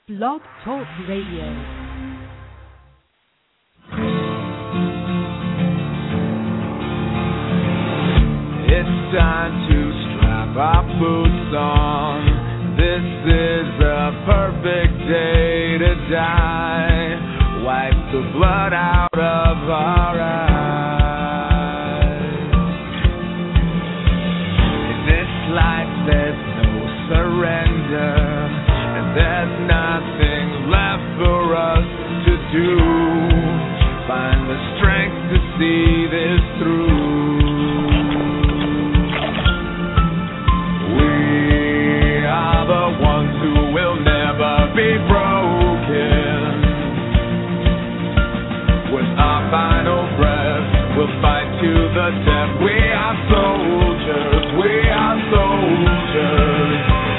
Blog Talk Radio. It's time to strap our boots on. This is a perfect day to die. Wipe the blood out of our eyes. In this life there's no surrender, and there's nothing left for us to do. Find the strength to see this through. Ones who will never be broken. With our final breath, we'll fight to the death. We are soldiers, we are soldiers.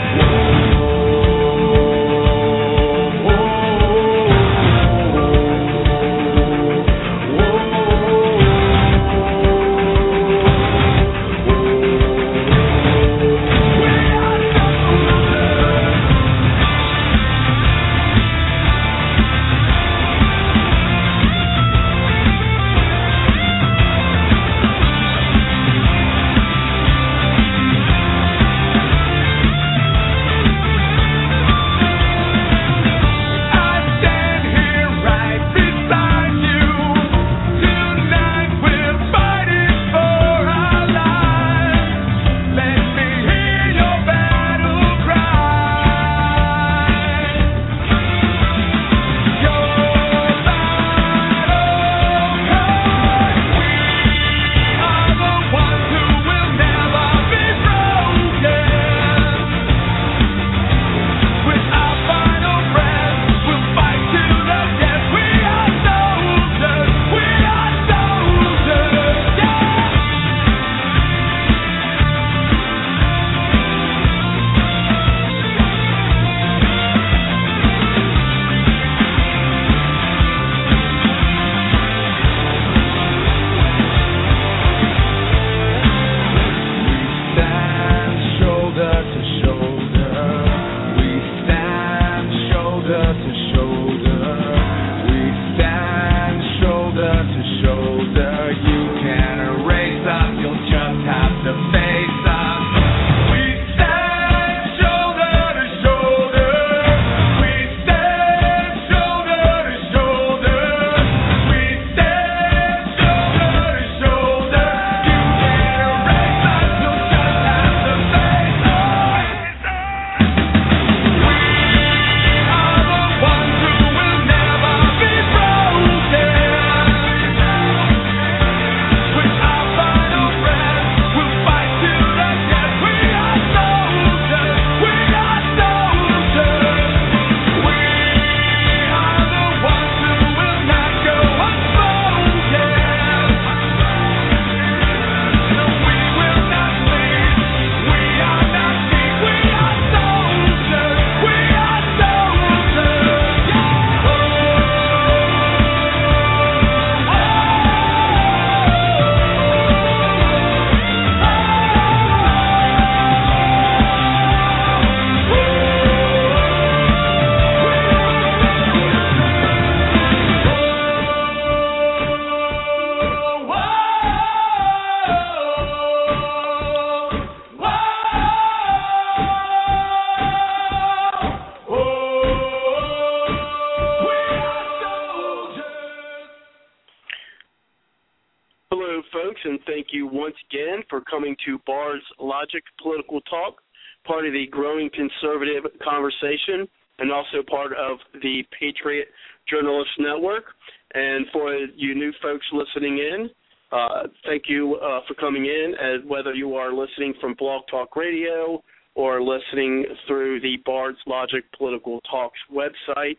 To Bard's Logic Political Talk, part of the growing conservative conversation and also part of the Patriot Journalist Network. And for you new folks listening in, thank you for coming in, whether you are listening from Blog Talk Radio or listening through the Bard's Logic Political Talks website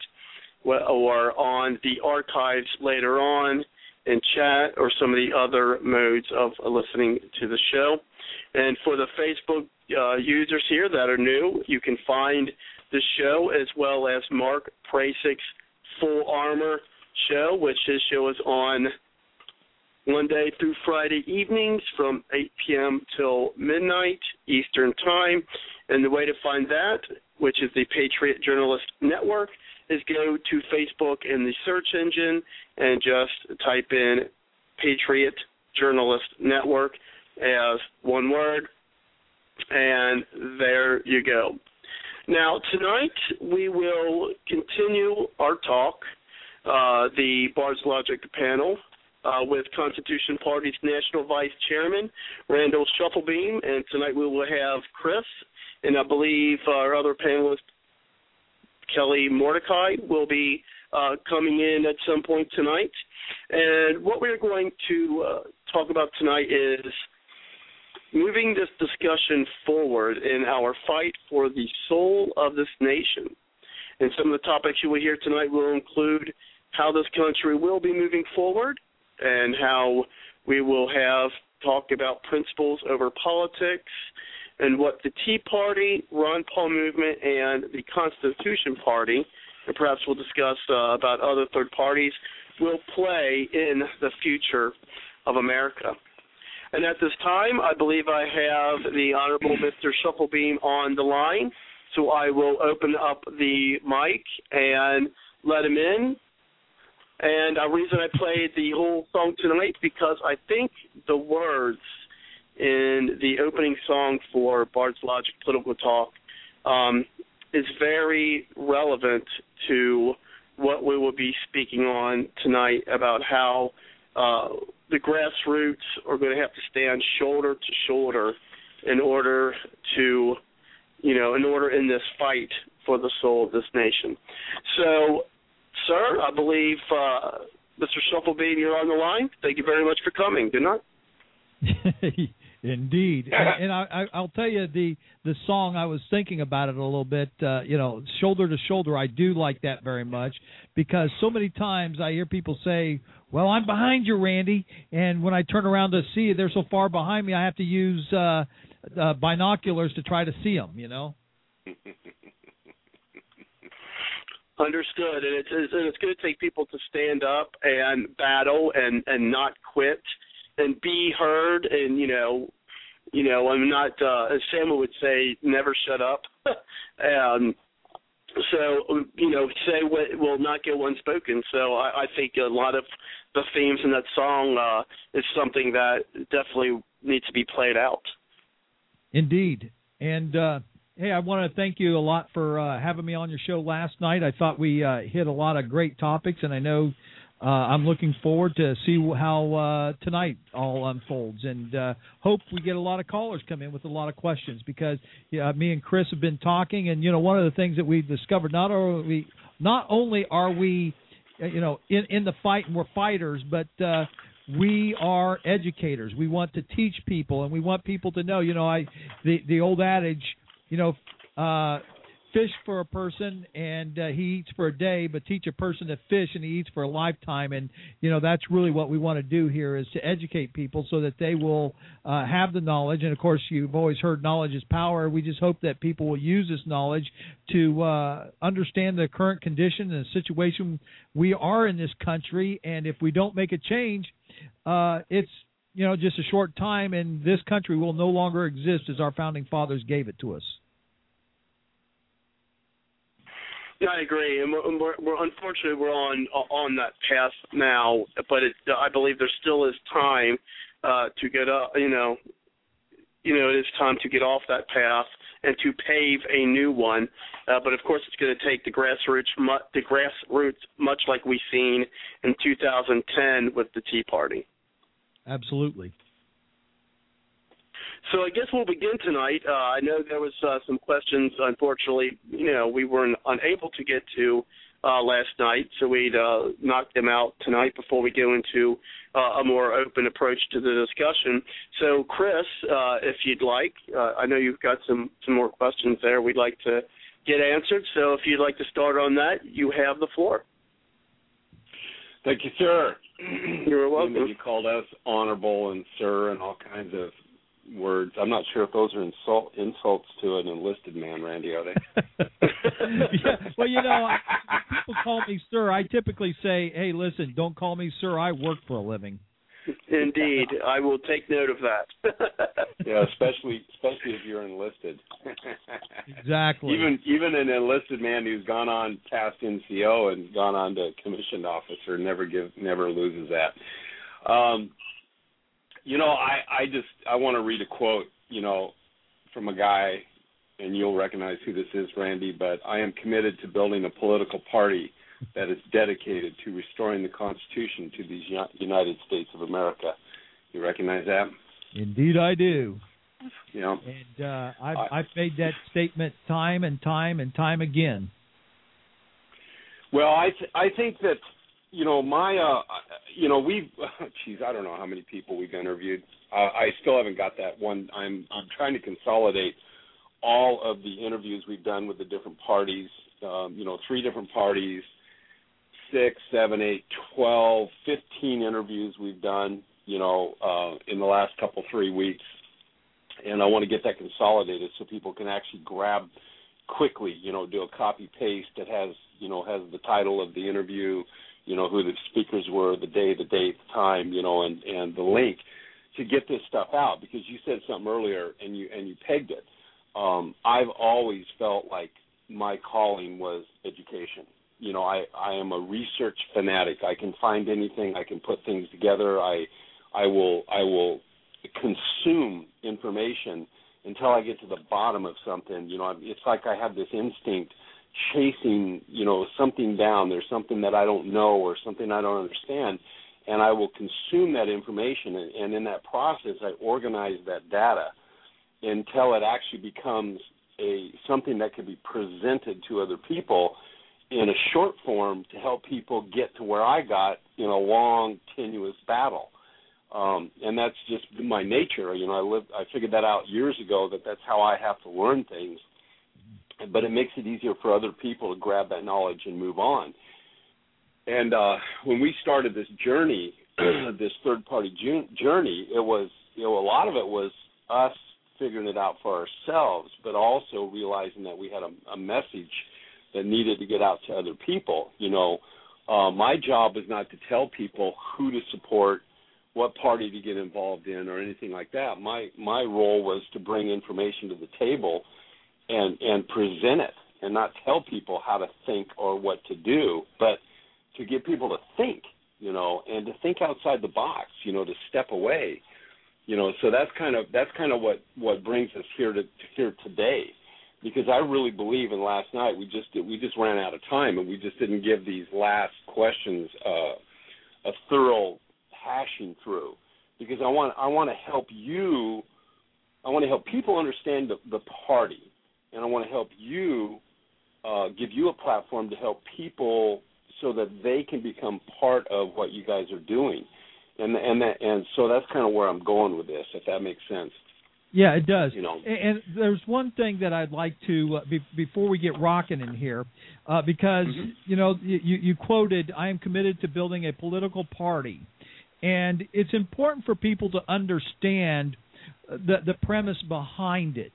or on the archives later on in chat or some of the other modes of listening to the show. And for the Facebook users here that are new, you can find the show as well as Mark Prasic's Full Armor show, which his show is on Monday through Friday evenings from 8 p.m. till midnight Eastern Time. And the way to find that which is the Patriot Journalist Network, is go to Facebook in the search engine and just type in Patriot Journalist Network as one word, and there you go. Now, tonight we will continue our talk, the Bard's Logic panel, with Constitution Party's National Vice Chairman, Randall Shufflebeam, and tonight we will have Chris, and I believe our other panelist, Kelly Mordecai, will be coming in at some point tonight. And what we're going to talk about tonight is moving this discussion forward in our fight for the soul of this nation. And some of the topics you will hear tonight will include how this country will be moving forward and how we will have talked about principles over politics and what the Tea Party, Ron Paul movement, and the Constitution Party, and perhaps we'll discuss about other third parties, will play in the future of America. And at this time, I believe I have the Honorable Mr. Shufflebeam on the line, so I will open up the mic and let him in. And the reason I played the whole song tonight because I think the words in the opening song for Bard's Logic Political Talk is very relevant to what we will be speaking on tonight about how the grassroots are going to have to stand shoulder to shoulder in order to, in this fight for the soul of this nation. So, sir, I believe Mr. Shufflebeam, you're on the line. Thank you very much for coming. Good night. Indeed, and I'll tell you the song. I was thinking about it a little bit. Shoulder to shoulder. I do like that very much because so many times I hear people say, "Well, I'm behind you, Randy," and when I turn around to see you, they're so far behind me, I have to use binoculars to try to see them. Understood, and it's going to take people to stand up and battle and not quit. And be heard, and I'm not, as Samuel would say, never shut up. Say what will not go unspoken. So I think a lot of the themes in that song is something that definitely needs to be played out. Indeed, and hey, I want to thank you a lot for having me on your show last night. I thought we hit a lot of great topics, and I know. I'm looking forward to see how tonight all unfolds, and hope we get a lot of callers come in with a lot of questions because me and Chris have been talking, and one of the things that we've discovered not only are we in the fight and we're fighters, but we are educators. We want to teach people, and we want people to know. The old adage, fish for a person and he eats for a day, but teach a person to fish and he eats for a lifetime. And, that's really what we want to do here is to educate people so that they will have the knowledge. And, of course, you've always heard knowledge is power. We just hope that people will use this knowledge to understand the current condition and the situation we are in this country. And if we don't make a change, it's, just a short time and this country will no longer exist as our founding fathers gave it to us. Yeah, I agree, and we're unfortunately we're on that path now, but I believe there still is time to get up. It is time to get off that path and to pave a new one. But of course, it's going to take the grassroots, much like we've seen in 2010 with the Tea Party. Absolutely. So I guess we'll begin tonight. I know there was some questions, unfortunately, we were unable to get to last night, so we'd knock them out tonight before we go into a more open approach to the discussion. So, Chris, if you'd like, I know you've got some more questions there we'd like to get answered, so if you'd like to start on that, you have the floor. Thank you, sir. You're welcome. You called us honorable and sir and all kinds of words. I'm not sure if those are insults to an enlisted man, Randy, are they? Yeah, well, people call me sir. I typically say, hey, listen, don't call me sir. I work for a living. Indeed. I will take note of that. Yeah, especially if you're enlisted. Exactly. Even an enlisted man who's gone on past NCO and gone on to commissioned officer never loses that. I want to read a quote, from a guy, and you'll recognize who this is, Randy, but I am committed to building a political party that is dedicated to restoring the Constitution to these United States of America. You recognize that? Indeed I do. Yeah. And I've made that statement time and time and time again. Well, I think that, I don't know how many people we've interviewed. I still haven't got that one. I'm trying to consolidate all of the interviews we've done with the different parties, 3 different parties, 6, 7, 8, 12, 15 interviews we've done, in the last 3 weeks. And I want to get that consolidated so people can actually grab quickly, do a copy paste that has the title of the interview, who the speakers were, the day, the date, the time, and the link to get this stuff out, because you said something earlier and you pegged it. I've always felt like my calling was education. I am a research fanatic. I can find anything. I can put things together. I will consume information until I get to the bottom of something. It's like I have this instinct chasing, something down. There's something that I don't know or something I don't understand, and I will consume that information. And in that process, I organize that data until it actually becomes something that could be presented to other people in a short form to help people get to where I got in a long, tenuous battle. And that's just my nature. I figured that out years ago, that's how I have to learn things. But it makes it easier for other people to grab that knowledge and move on. And when we started this journey, this third-party journey, it was, a lot of it was us figuring it out for ourselves, but also realizing that we had a message that needed to get out to other people. My job is not to tell people who to support, what party to get involved in, or anything like that. My role was to bring information to the table and present it, and not tell people how to think or what to do, but to get people to think, and to think outside the box, to step away. So that's kind of what brings us here today, because I really believe. And last night we just ran out of time, and we just didn't give these last questions a thorough hashing through, because I want to help you. I want to help people understand the party, and I want to help you, give you a platform to help people so that they can become part of what you guys are doing. And so that's kind of where I'm going with this, if that makes sense. Yeah, it does. And there's one thing that I'd like to, before we get rocking in here, because, you quoted, I am committed to building a political party. And it's important for people to understand the premise behind it.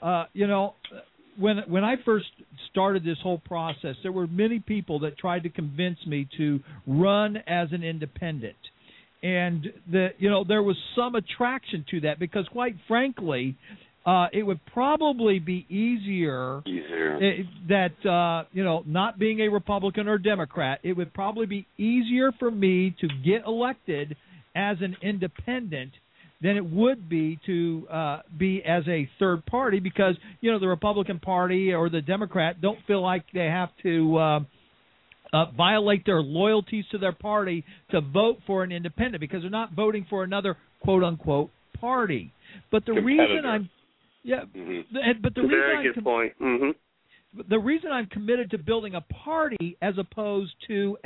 When I first started this whole process, there were many people that tried to convince me to run as an independent. And there was some attraction to that, because quite frankly, it would probably be easier. Not being a Republican or Democrat, it would probably be easier for me to get elected as an independent than it would be to be as a third party, because, the Republican Party or the Democrat don't feel like they have to violate their loyalties to their party to vote for an independent, because they're not voting for another quote-unquote party. But the reason I'm very good point. Mm-hmm. The reason I'm committed to building a party as opposed to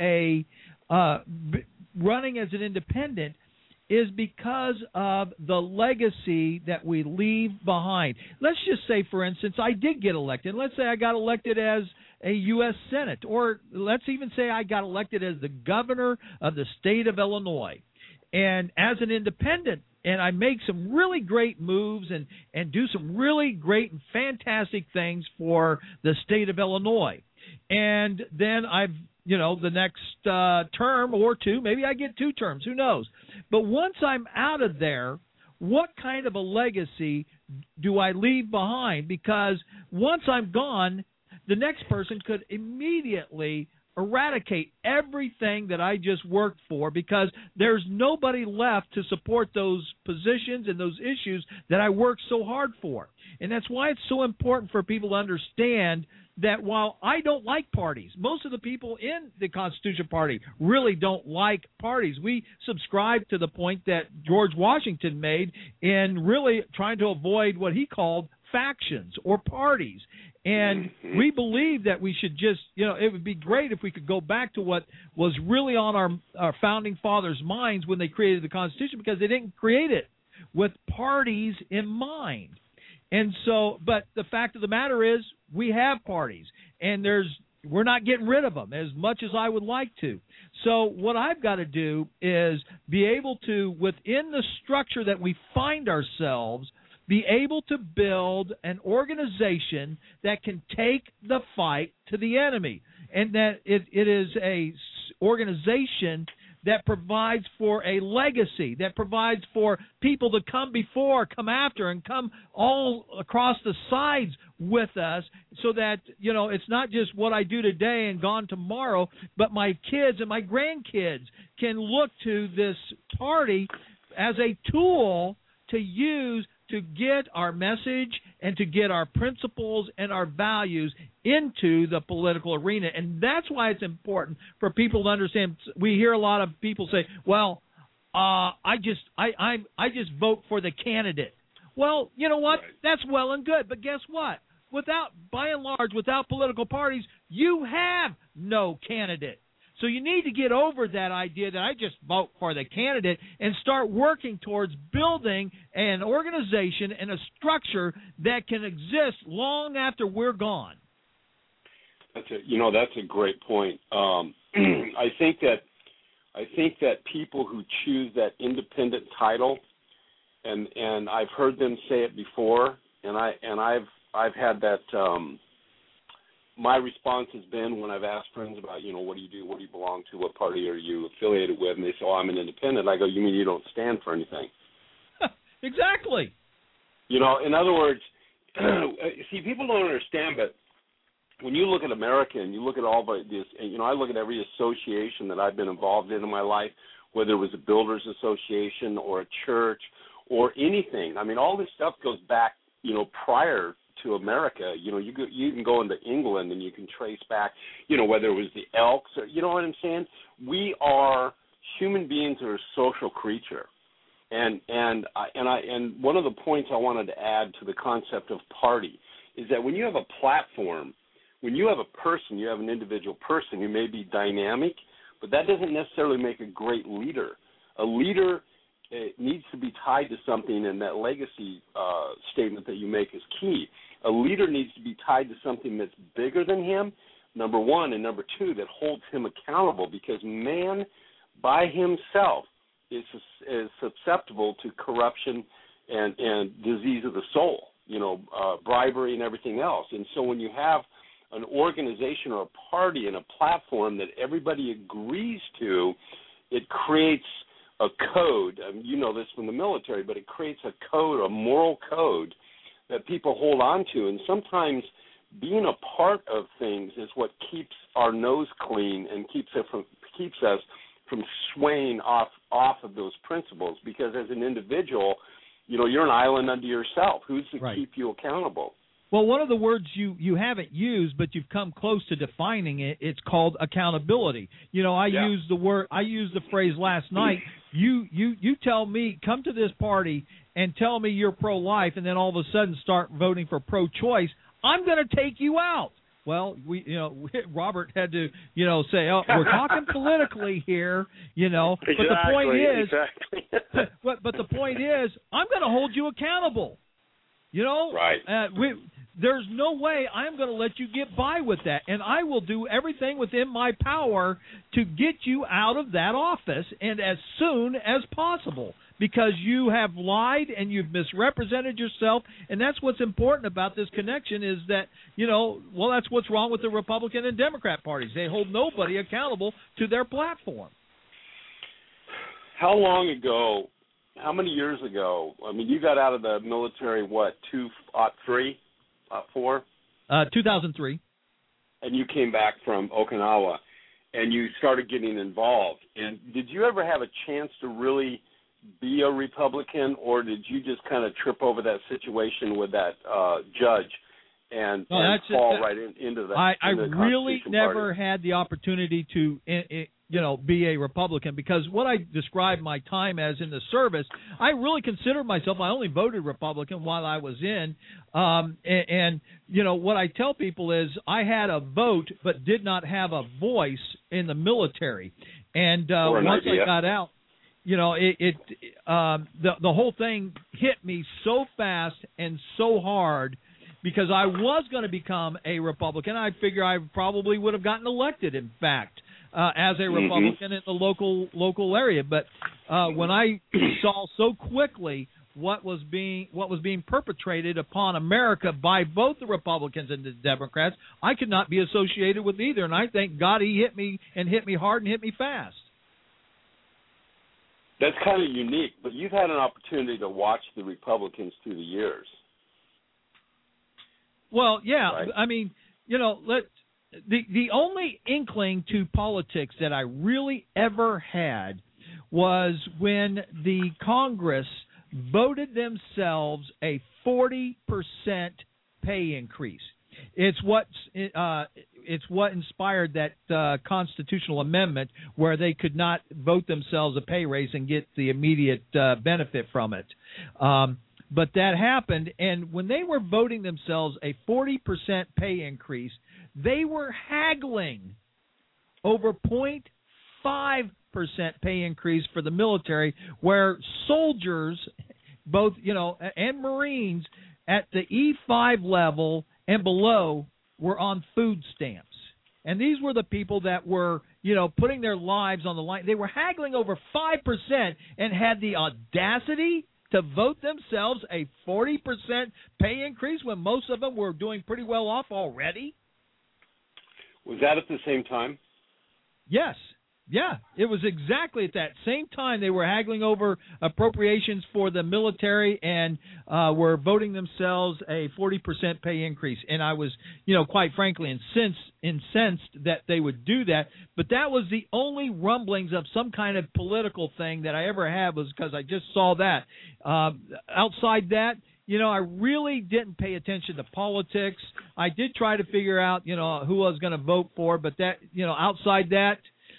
running as an independent is because of the legacy that we leave behind. Let's just say, for instance, I did get elected. Let's say I got elected as a U.S. Senate, or let's even say I got elected as the governor of the state of Illinois. And as an independent, and I make some really great moves and do some really great and fantastic things for the state of Illinois. And then the next term or two, maybe I get 2 terms, who knows. But once I'm out of there, what kind of a legacy do I leave behind? Because once I'm gone, the next person could immediately eradicate everything that I just worked for, because there's nobody left to support those positions and those issues that I worked so hard for. And that's why it's so important for people to understand that while I don't like parties, most of the people in the Constitution Party really don't like parties. We subscribe to the point that George Washington made in really trying to avoid what he called factions or parties. And we believe that we should just, it would be great if we could go back to what was really on our founding fathers' minds when they created the Constitution, because they didn't create it with parties in mind. And so, but the fact of the matter is, we have parties, and we're not getting rid of them as much as I would like to. So what I've got to do is be able to, within the structure that we find ourselves, be able to build an organization that can take the fight to the enemy, and that it is a organization that provides for a legacy, that provides for people to come before, come after, and come all across the sides with us, so that, it's not just what I do today and gone tomorrow, but my kids and my grandkids can look to this party as a tool to use to get our message and to get our principles and our values into the political arena. And that's why it's important for people to understand. We hear a lot of people say, well, I just vote for the candidate. Well, you know what? Right. That's well and good. But guess what? By and large, without political parties, you have no candidate. So you need to get over that idea that I just vote for the candidate and start working towards building an organization and a structure that can exist long after we're gone. That's a great point. I think that people who choose that independent title, and I've heard them say it before, and I've had that. My response has been, when I've asked friends about, what do you do, what do you belong to, what party are you affiliated with, and they say, I'm an independent. I go, you mean you don't stand for anything? Exactly. In other words, see, people don't understand, but when you look at America and you look at all this, I look at every association that I've been involved in my life, whether it was a builders association or a church or anything. I mean, all this stuff goes back, prior to America. You can go into England and you can trace back, whether it was the Elks or, you know what I'm saying? We are human beings are a social creature. And one of the points I wanted to add to the concept of party is that when you have a platform, when you have a person, you have an individual person who may be dynamic, but that doesn't necessarily make a great leader. A leader needs to be tied to something, and that legacy statement that you make is key. A leader needs to be tied to something that's bigger than him, number one, and number two, that holds him accountable, because man by himself is susceptible to corruption and disease of the soul, bribery and everything else. And so when you have an organization or a party and a platform that everybody agrees to, it creates a code. You know this from the military, but it creates a code, a moral code that people hold on to. And sometimes being a part of things is what keeps our nose clean and keeps us from swaying off of those principles. Because as an individual, you're an island unto yourself. Who's to right. keep you accountable? Well, one of the words you haven't used, but you've come close to defining it, it's called accountability. I used the phrase last night. You tell me, come to this party and tell me you're pro-life, and then all of a sudden start voting for pro-choice. I'm going to take you out. Well, Robert had to, say, oh, we're talking politically here, Exactly, but the point is, exactly. but the point is, I'm going to hold you accountable. Right. There's no way I'm going to let you get by with that, and I will do everything within my power to get you out of that office, and as soon as possible, because you have lied and you've misrepresented yourself, and that's what's important about this connection is that, that's what's wrong with the Republican and Democrat parties. They hold nobody accountable to their platform. How long ago how many years ago? I mean, you got out of the military, what, 2003, 4? 2003. And you came back from Okinawa, and you started getting involved. And did you ever have a chance to really be a Republican, or did you just kind of trip over that situation with that judge and fall right into that? I really never had the opportunity to, be a Republican, because what I described my time as in the service, I really considered myself. I only voted Republican while I was in, and what I tell people is I had a vote but did not have a voice in the military, and once I got out, the whole thing hit me so fast and so hard, because I was going to become a Republican. I figure I probably would have gotten elected, in fact, as a Republican in the local area. But when I saw so quickly what was being perpetrated upon America by both the Republicans and the Democrats, I could not be associated with either. And I thank God he hit me hard and hit me fast. That's kind of unique, but you've had an opportunity to watch the Republicans through the years. Well, yeah. Right? I mean, the only inkling to politics that I really ever had was when the Congress voted themselves a 40% pay increase. It's what inspired that constitutional amendment where they could not vote themselves a pay raise and get the immediate benefit from it. But that happened, and when they were voting themselves a 40% pay increase, they were haggling over 0.5% pay increase for the military, where soldiers, both and Marines at the E5 level and below were on food stamps. And these were the people that were, putting their lives on the line. They were haggling over 5% and had the audacity to vote themselves a 40% pay increase when most of them were doing pretty well off already. Was that at the same time? Yes. Yeah, it was exactly at that same time they were haggling over appropriations for the military and were voting themselves a 40% pay increase. And I was, quite frankly, incensed that they would do that. But that was the only rumblings of some kind of political thing that I ever had, was because I just saw that. Outside that, I really didn't pay attention to politics. I did try to figure out, who I was going to vote for. But that, outside that,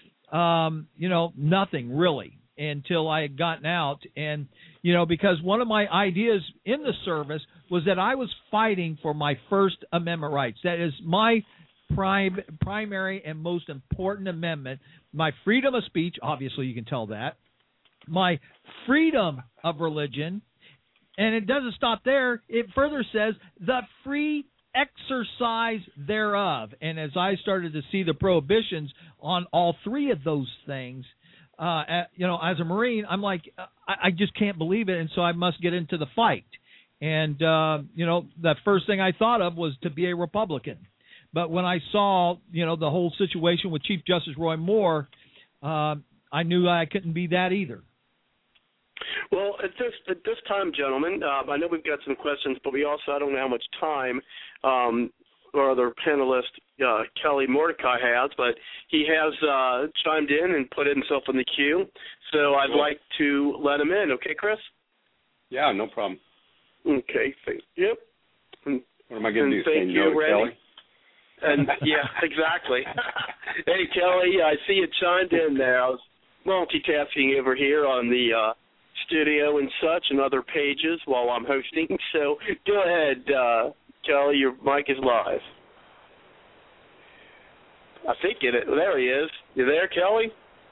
nothing really until I had gotten out. And, because one of my ideas in the service was that I was fighting for my First Amendment rights. That is my primary and most important amendment. My freedom of speech, obviously you can tell that. My freedom of religion. And it doesn't stop there. It further says the free exercise thereof. And as I started to see the prohibitions on all three of those things, as a Marine, I'm like, I just can't believe it, and so I must get into the fight. And, the first thing I thought of was to be a Republican. But when I saw, the whole situation with Chief Justice Roy Moore, I knew I couldn't be that either. Well, at this time, gentlemen, I know we've got some questions, but I don't know how much time our other panelist, Kelly Mordecai, has, but he has chimed in and put himself in the queue. So I'd like to let him in. Okay, Chris? Yeah, no problem. Okay, yep. What am I going to do, say no to Kelly? And yeah, exactly. Hey, Kelly, I see you chimed in there. I was multitasking over here on the studio and such and other pages while I'm hosting. So go ahead, Kelly, your mic is live. I think there he is. You there, Kelly?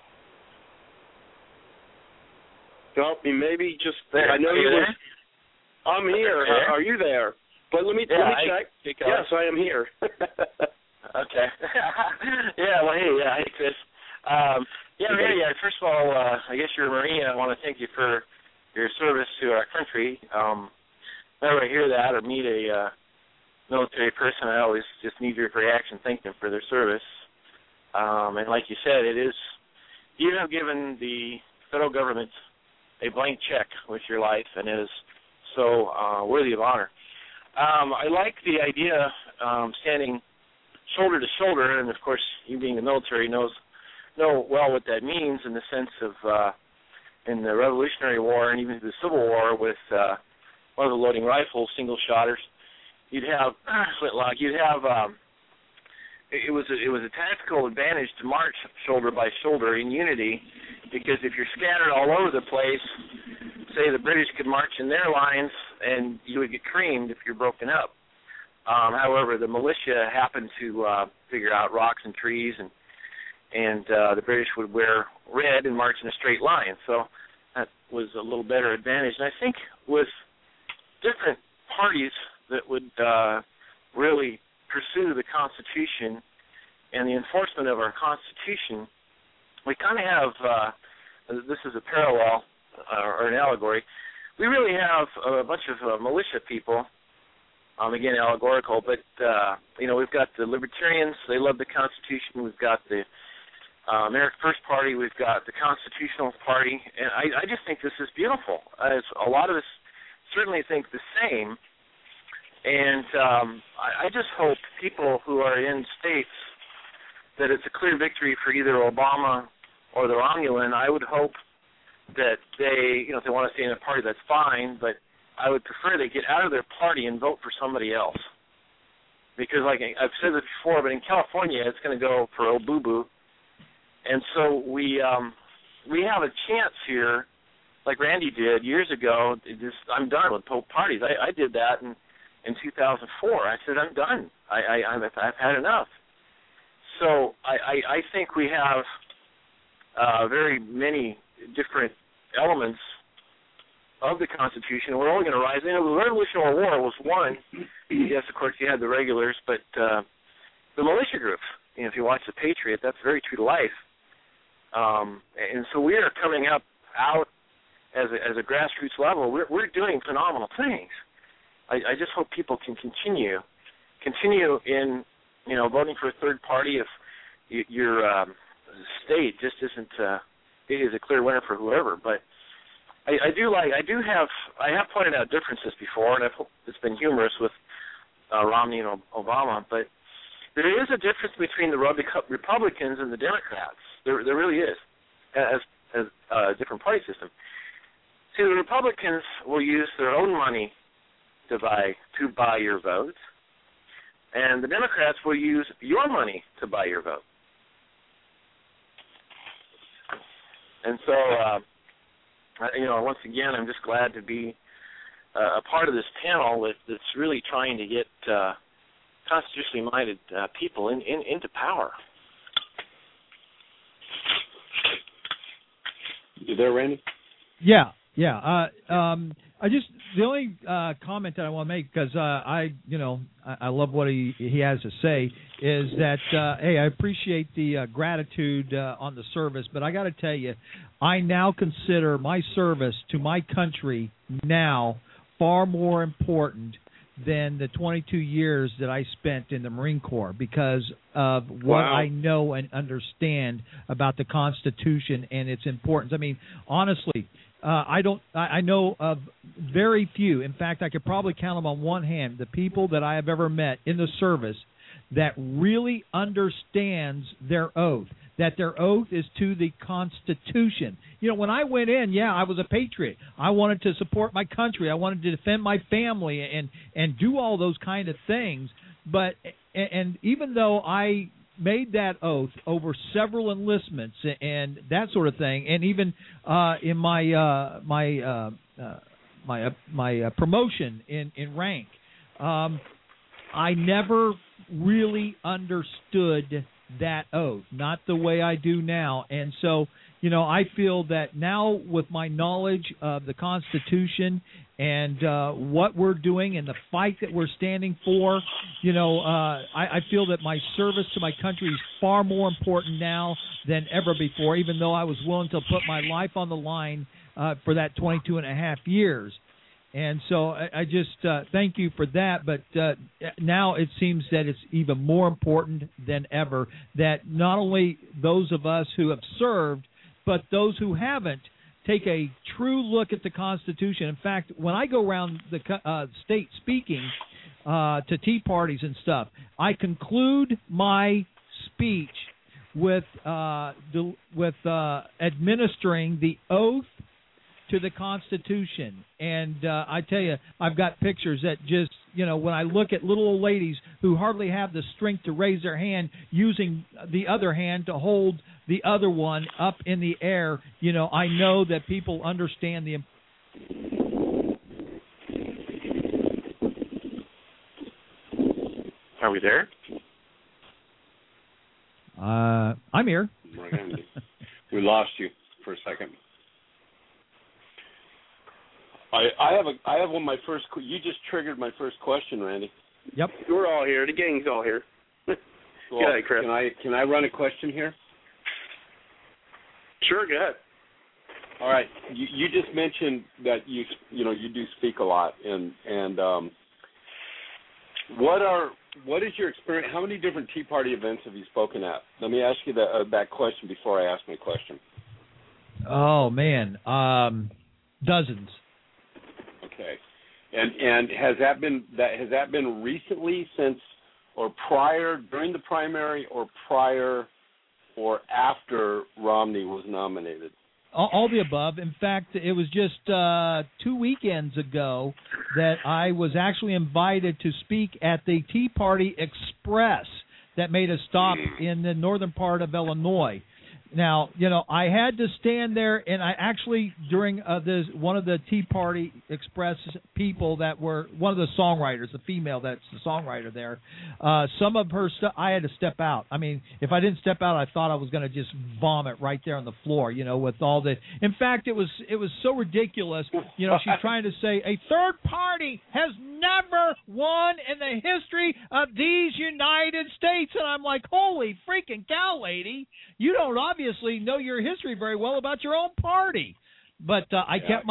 Well, maybe just there. I know you were. I'm here. Okay. Are you there? But let me check. Yes, I am here. Okay. Hey, Chris. First of all, I guess you're a Marine. I want to thank you for your service to our country. Whenever I hear that or meet a military person, I always just knee-jerk reaction, thank them for their service. And like you said, you have given the federal government a blank check with your life and is so worthy of honor. I like the idea standing shoulder to shoulder, and of course, you being in the military know well what that means in the sense of in the Revolutionary War and even the Civil War with one of the loading rifles, single shotters. You'd have flintlock. You'd have it was a tactical advantage to march shoulder by shoulder in unity, because if you're scattered all over the place, say the British could march in their lines and you would get creamed if you're broken up. However, the militia happened to figure out rocks and trees, and the British would wear red and march in a straight line. So that was a little better advantage. And I think with different parties that would really pursue the Constitution and the enforcement of our Constitution, we kind of have, this is a parallel or an allegory, we really have a bunch of militia people, again, allegorical, but, we've got the Libertarians, they love the Constitution, we've got the American First Party, we've got the Constitutional Party, and I just think this is beautiful. A lot of us certainly think the same, and I just hope people who are in states that it's a clear victory for either Obama or the Romulan. I would hope that they, if they want to stay in a party, that's fine, but I would prefer they get out of their party and vote for somebody else. Because, like I've said this before, but in California, it's going to go for old boo-boo. And so we have a chance here, like Randy did years ago. I'm done with parties. I did that in 2004. I said, I'm done. I've had enough. So I think we have very many different elements of the Constitution. We're only going to rise. The Revolutionary War was one. Yes, of course, you had the regulars, but the militia groups. If you watch The Patriot, that's very true to life. And so we are coming up out as a grassroots level. We're doing phenomenal things. I just hope people can continue in voting for a third party if your state just isn't is a clear winner for whoever. But I have pointed out differences before, and I hope it's been humorous with Romney and Obama. But there is a difference between the Republicans and the Democrats. There really is, as a different party system. See, the Republicans will use their own money to buy your vote, and the Democrats will use your money to buy your vote. And so, once again, I'm just glad to be a part of this panel that's really trying to get constitutionally minded people into power. You there, Randy? Yeah. The only comment that I want to make, because I love what he has to say, is that hey, I appreciate the gratitude on the service, but I got to tell you, I now consider my service to my country now far more important than the 22 years that I spent in the Marine Corps, because of what I know and understand about the Constitution and its importance. I mean, honestly, I know of very few. In fact, I could probably count them on one hand, the people that I have ever met in the service that really understands their oath, that their oath is to the Constitution. When I went in, I was a patriot. I wanted to support my country. I wanted to defend my family and do all those kind of things. But and even though I made that oath over several enlistments and that sort of thing, and even in my promotion in rank, I never really understood that oath, not the way I do now. And so, I feel that now with my knowledge of the Constitution and what we're doing and the fight that we're standing for, I feel that my service to my country is far more important now than ever before, even though I was willing to put my life on the line for that 22 and a half years. And so I just thank you for that. But now it seems that it's even more important than ever that not only those of us who have served, but those who haven't, take a true look at the Constitution. In fact, when I go around the state speaking to tea parties and stuff, I conclude my speech with administering the oath to the Constitution. And I tell you, I've got pictures that just, when I look at little old ladies who hardly have the strength to raise their hand, using the other hand to hold the other one up in the air, I know that people understand the. Are we there? I'm here. We lost you for a second. I have one. You just triggered my first question, Randy. Yep. We're all here. The gang's all here. Well, go ahead, Chris. Can I run a question here? Sure, go ahead. All right. You just mentioned that you do speak a lot, and what is your experience? How many different Tea Party events have you spoken at? Let me ask you that question before I ask my question. Oh man, dozens. Okay, and has that been recently, since, or prior, during the primary, or prior, or after Romney was nominated? All the above. In fact, it was just 2 weekends ago that I was actually invited to speak at the Tea Party Express that made a stop in the northern part of Illinois. Now, I had to stand there, and I actually, during one of the Tea Party Express people that were one of the songwriters, the female that's the songwriter there, some of her stuff, I had to step out. I mean, if I didn't step out, I thought I was going to just vomit right there on the floor, with all the. In fact, it was so ridiculous. She's trying to say a third party has never won in the history of these United States, and I'm like, holy freaking cow, lady! You don't obviously know your history very well about your own party. But I kept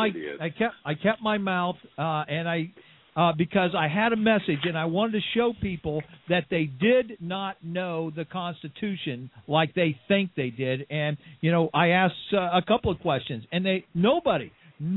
my mouth, and because I had a message, and I wanted to show people that they did not know the Constitution like they think they did. And I asked a couple of questions, and nobody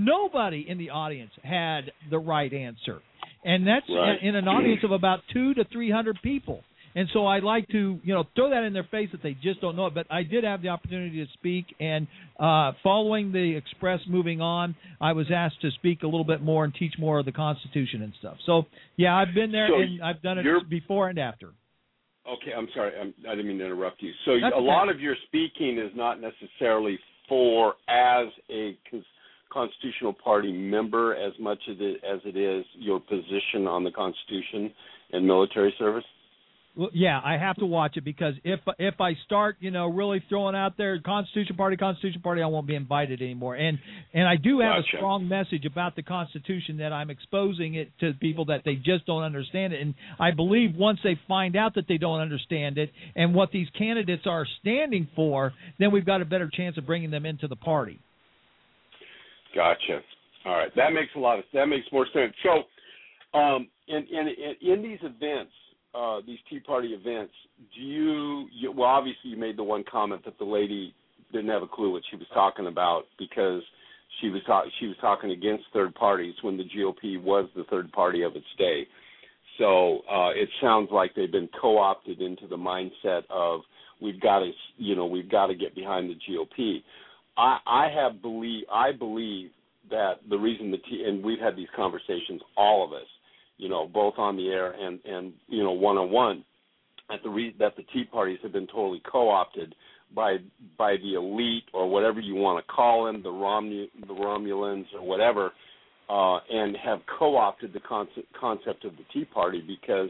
in the audience had the right answer, and that's right. In an audience of about 200 to 300 people. And so I like to, throw that in their face that they just don't know it. But I did have the opportunity to speak, and following the Express moving on, I was asked to speak a little bit more and teach more of the Constitution and stuff. So, yeah, I've been there, and I've done it before and after. Okay, I'm sorry. I didn't mean to interrupt you. So a lot of your speaking is not necessarily as a Constitutional Party member as much as it is your position on the Constitution and military service? Well, yeah, I have to watch it, because if I start, really throwing out there Constitution Party, I won't be invited anymore. And I do have a strong message about the Constitution that I'm exposing it to people that they just don't understand it. And I believe once they find out that they don't understand it and what these candidates are standing for, then we've got a better chance of bringing them into the party. Gotcha. All right, that makes more sense. So, in these events. These Tea Party events, well, obviously you made the one comment that the lady didn't have a clue what she was talking about, because she was talking against third parties when the GOP was the third party of its day. So it sounds like they've been co-opted into the mindset of we've got to get behind the GOP. I believe that the reason and we've had these conversations, all of us, both on the air and one-on-one, that the Tea Parties have been totally co-opted by the elite, or whatever you want to call them, the Romulans or whatever, and have co-opted the concept of the Tea Party, because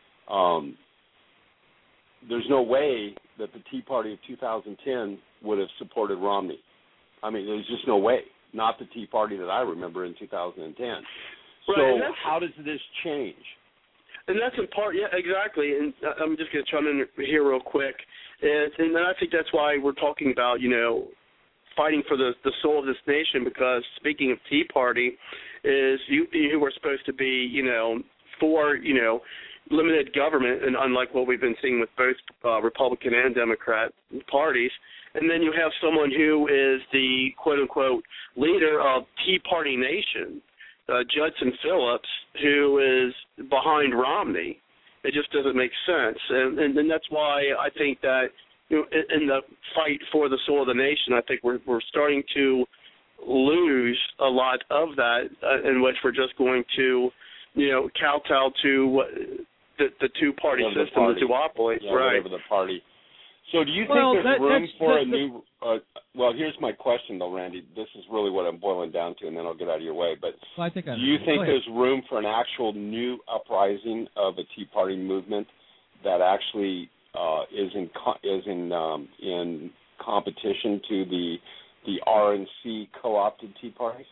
there's no way that the Tea Party of 2010 would have supported Romney. I mean, there's just no way. Not the Tea Party that I remember in 2010. So how does this change? And that's in part, yeah, exactly. And I'm just going to chime in here real quick. And I think that's why we're talking about, fighting for the soul of this nation, because speaking of Tea Party, is you were supposed to be, for, limited government, and unlike what we've been seeing with both Republican and Democrat parties. And then you have someone who is the quote-unquote leader of Tea Party Nation, Judson Phillips, who is behind Romney. It just doesn't make sense. And that's why I think that, you know, in the fight for the soul of the nation, I think we're starting to lose a lot of that, in which we're just going to, you know, kowtow to the two-party system, the duopoly. Yeah, right. Whatever the party. So do you think there's room for a new well, here's my question, though, Randy. This is really what I'm boiling down to, and then I'll get out of your way. But well, I think do you think there's room for an actual new uprising of a Tea Party movement that actually is in competition to the RNC co-opted Tea Parties?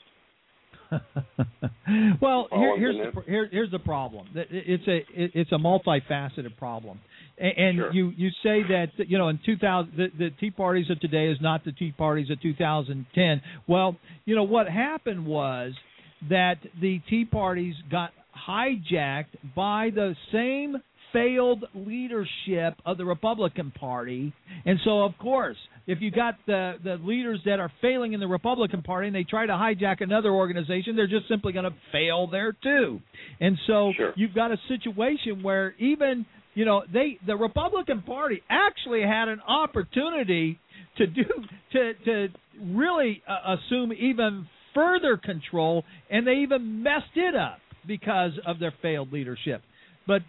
Well, here's the problem. It's a multifaceted problem, and sure. you say that, you know, in 2000 the Tea Parties of today is not the Tea Parties of 2010. Well, you know what happened was that the Tea Parties got hijacked by the same failed leadership of the Republican Party, and so of course, if you got the leaders that are failing in the Republican Party and they try to hijack another organization, they're just simply going to fail there too. And so sure. You've got a situation where even, you know, the Republican Party actually had an opportunity to really assume even further control, and they even messed it up because of their failed leadership. But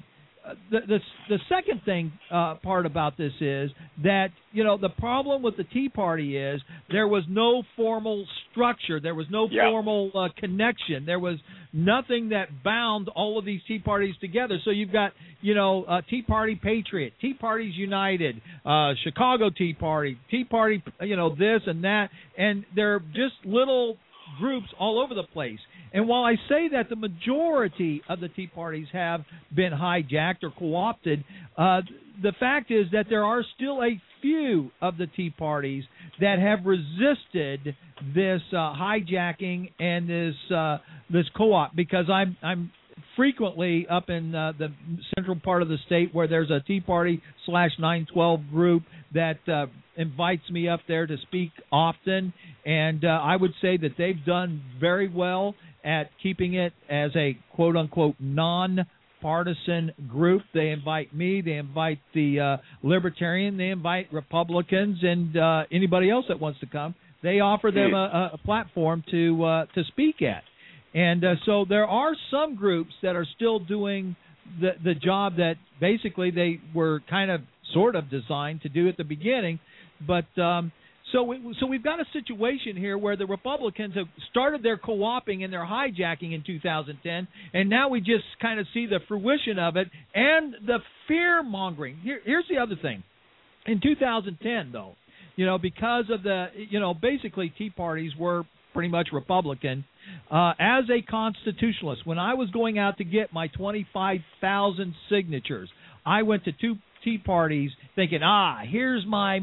the second thing part about this is that, you know, the problem with the Tea Party is there was no formal structure, there was no formal connection, there was nothing that bound all of these Tea Parties together. So you've got, you know, Tea Party Patriot, Tea Parties United, Chicago Tea Party, Tea Party, you know, this and that, and they're just little groups all over the place. And while I say that the majority of the Tea Parties have been hijacked or co-opted, the fact is that there are still a few of the Tea Parties that have resisted this hijacking and this co-op, because I'm frequently up in the central part of the state where there's a Tea Party /912 group that invites me up there to speak often, and I would say that they've done very well at keeping it as a quote-unquote non-partisan group. They invite me, they invite the Libertarian, they invite Republicans, and anybody else that wants to come. They offer them a platform to speak at. And so there are some groups that are still doing the job that basically they were kind of sort of designed to do at the beginning. But so we've got a situation here where the Republicans have started their co-oping and their hijacking in 2010, and now we just kind of see the fruition of it and the fear-mongering. Here's the other thing. In 2010, though, you know, because of the, you know, basically Tea Parties were pretty much Republican. As a constitutionalist, when I was going out to get my 25,000 signatures, I went to two Tea Parties thinking, here's my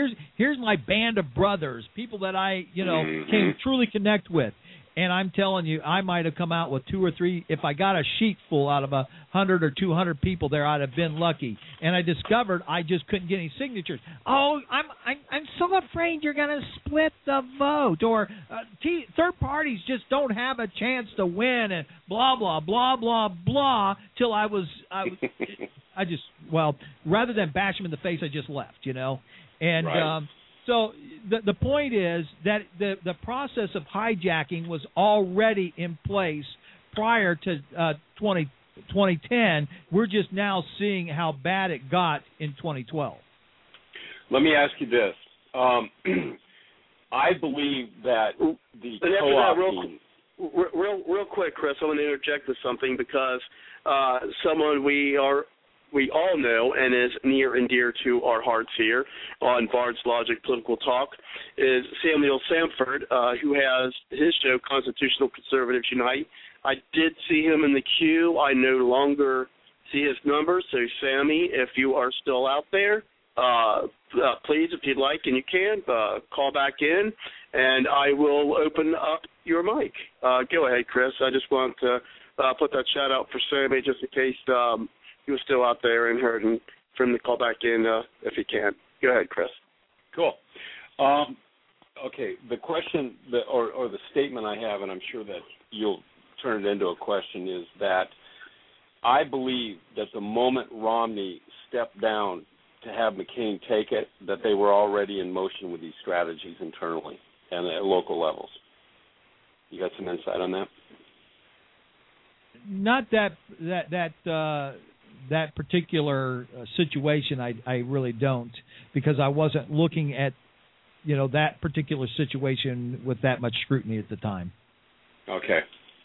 band of brothers, people that I, you know, can truly connect with. And I'm telling you, I might have come out with 2 or 3. If I got a sheet full out of 100 or 200 people there, I'd have been lucky. And I discovered I just couldn't get any signatures. Oh, I'm so afraid you're going to split the vote, or third parties just don't have a chance to win, and blah blah blah blah blah. Till I just rather than bash them in the face, I just left, you know, and. Right. So the point is that the process of hijacking was already in place prior to 2010. We're just now seeing how bad it got in 2012. Let me ask you this. I believe that the co-opting... Real quick, Chris, I want to interject with something, because someone we all know and is near and dear to our hearts here on Bard's Logic Political Talk is Samuel Samford, who has his show, Constitutional Conservatives Unite. I did see him in the queue. I no longer see his number. So, Sammy, if you are still out there, please, if you'd like and you can, call back in, and I will open up your mic. Go ahead, Chris. I just want to put that shout out for Sammy just in case he was still out there and heard, and for him to call back in if he can. Go ahead, Chris. Cool. Okay, the question or the statement I have, and I'm sure that you'll turn it into a question, is that I believe that the moment Romney stepped down to have McCain take it, that they were already in motion with these strategies internally and at local levels. You got some insight on that? Not that particular situation. I really don't, because I wasn't looking at that particular situation with that much scrutiny at the time. Okay.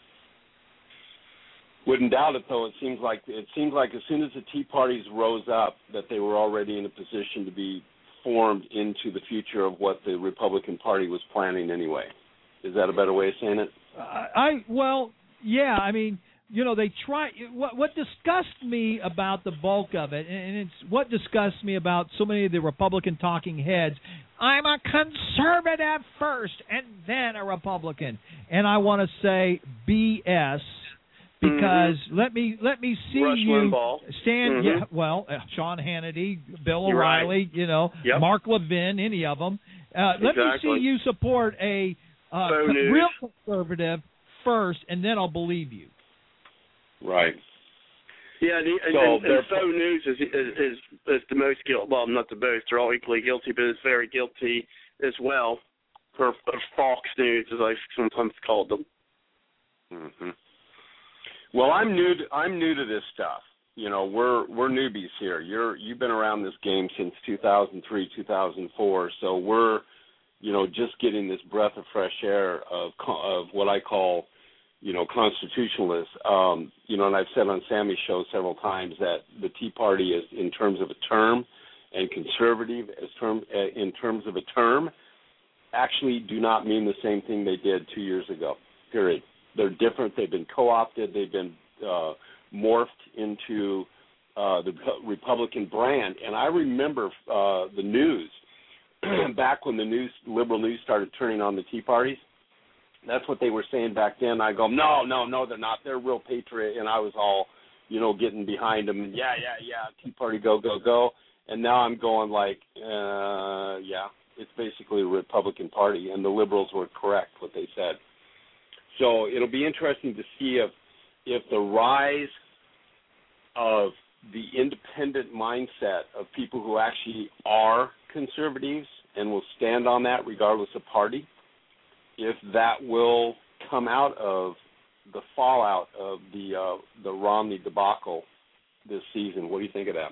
Wouldn't doubt it, though. It seems like as soon as the Tea Parties rose up, that they were already in a position to be formed into the future of what the Republican Party was planning anyway. Is that a better way of saying it? Yeah. I mean, they try. What disgusts me about the bulk of it, and it's what disgusts me about so many of the Republican talking heads. I'm a conservative first, and then a Republican, and I want to say BS. Because let me see Rush you Limbaugh. stand. Yeah, well, Sean Hannity, Bill You're O'Reilly, right. Yep. Mark Levin, any of them. Let me see you support a real conservative first, and then I'll believe you. Right. Yeah, and faux news is the most guilty. Well, not the most; they're all equally guilty, but it's very guilty as well. Or Fox News, as I sometimes called them. Mm-hmm. Well, I'm new to this stuff. We're newbies here. You've been around this game since 2003, 2004. So we're, just getting this breath of fresh air of what I call, constitutionalists. And I've said on Sammy's show several times that the Tea Party is, in terms of a term, and conservative in terms of a term, actually do not mean the same thing they did 2 years ago. Period. They're different. They've been co-opted. They've been morphed into the Republican brand. And I remember the news back when the liberal news started turning on the Tea Parties. That's what they were saying back then. I go, no, they're not. They're real patriot. And I was all, getting behind them. And yeah, Tea Party, go, go, go. And now I'm going like, it's basically a Republican Party. And the liberals were correct, what they said. So it'll be interesting to see if the rise of the independent mindset of people who actually are conservatives and will stand on that regardless of party, if that will come out of the fallout of the Romney debacle this season. What do you think of that?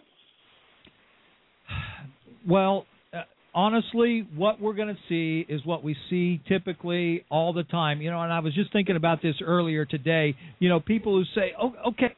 Well, honestly, what we're going to see is what we see typically all the time. And I was just thinking about this earlier today. People who say, "Oh, okay,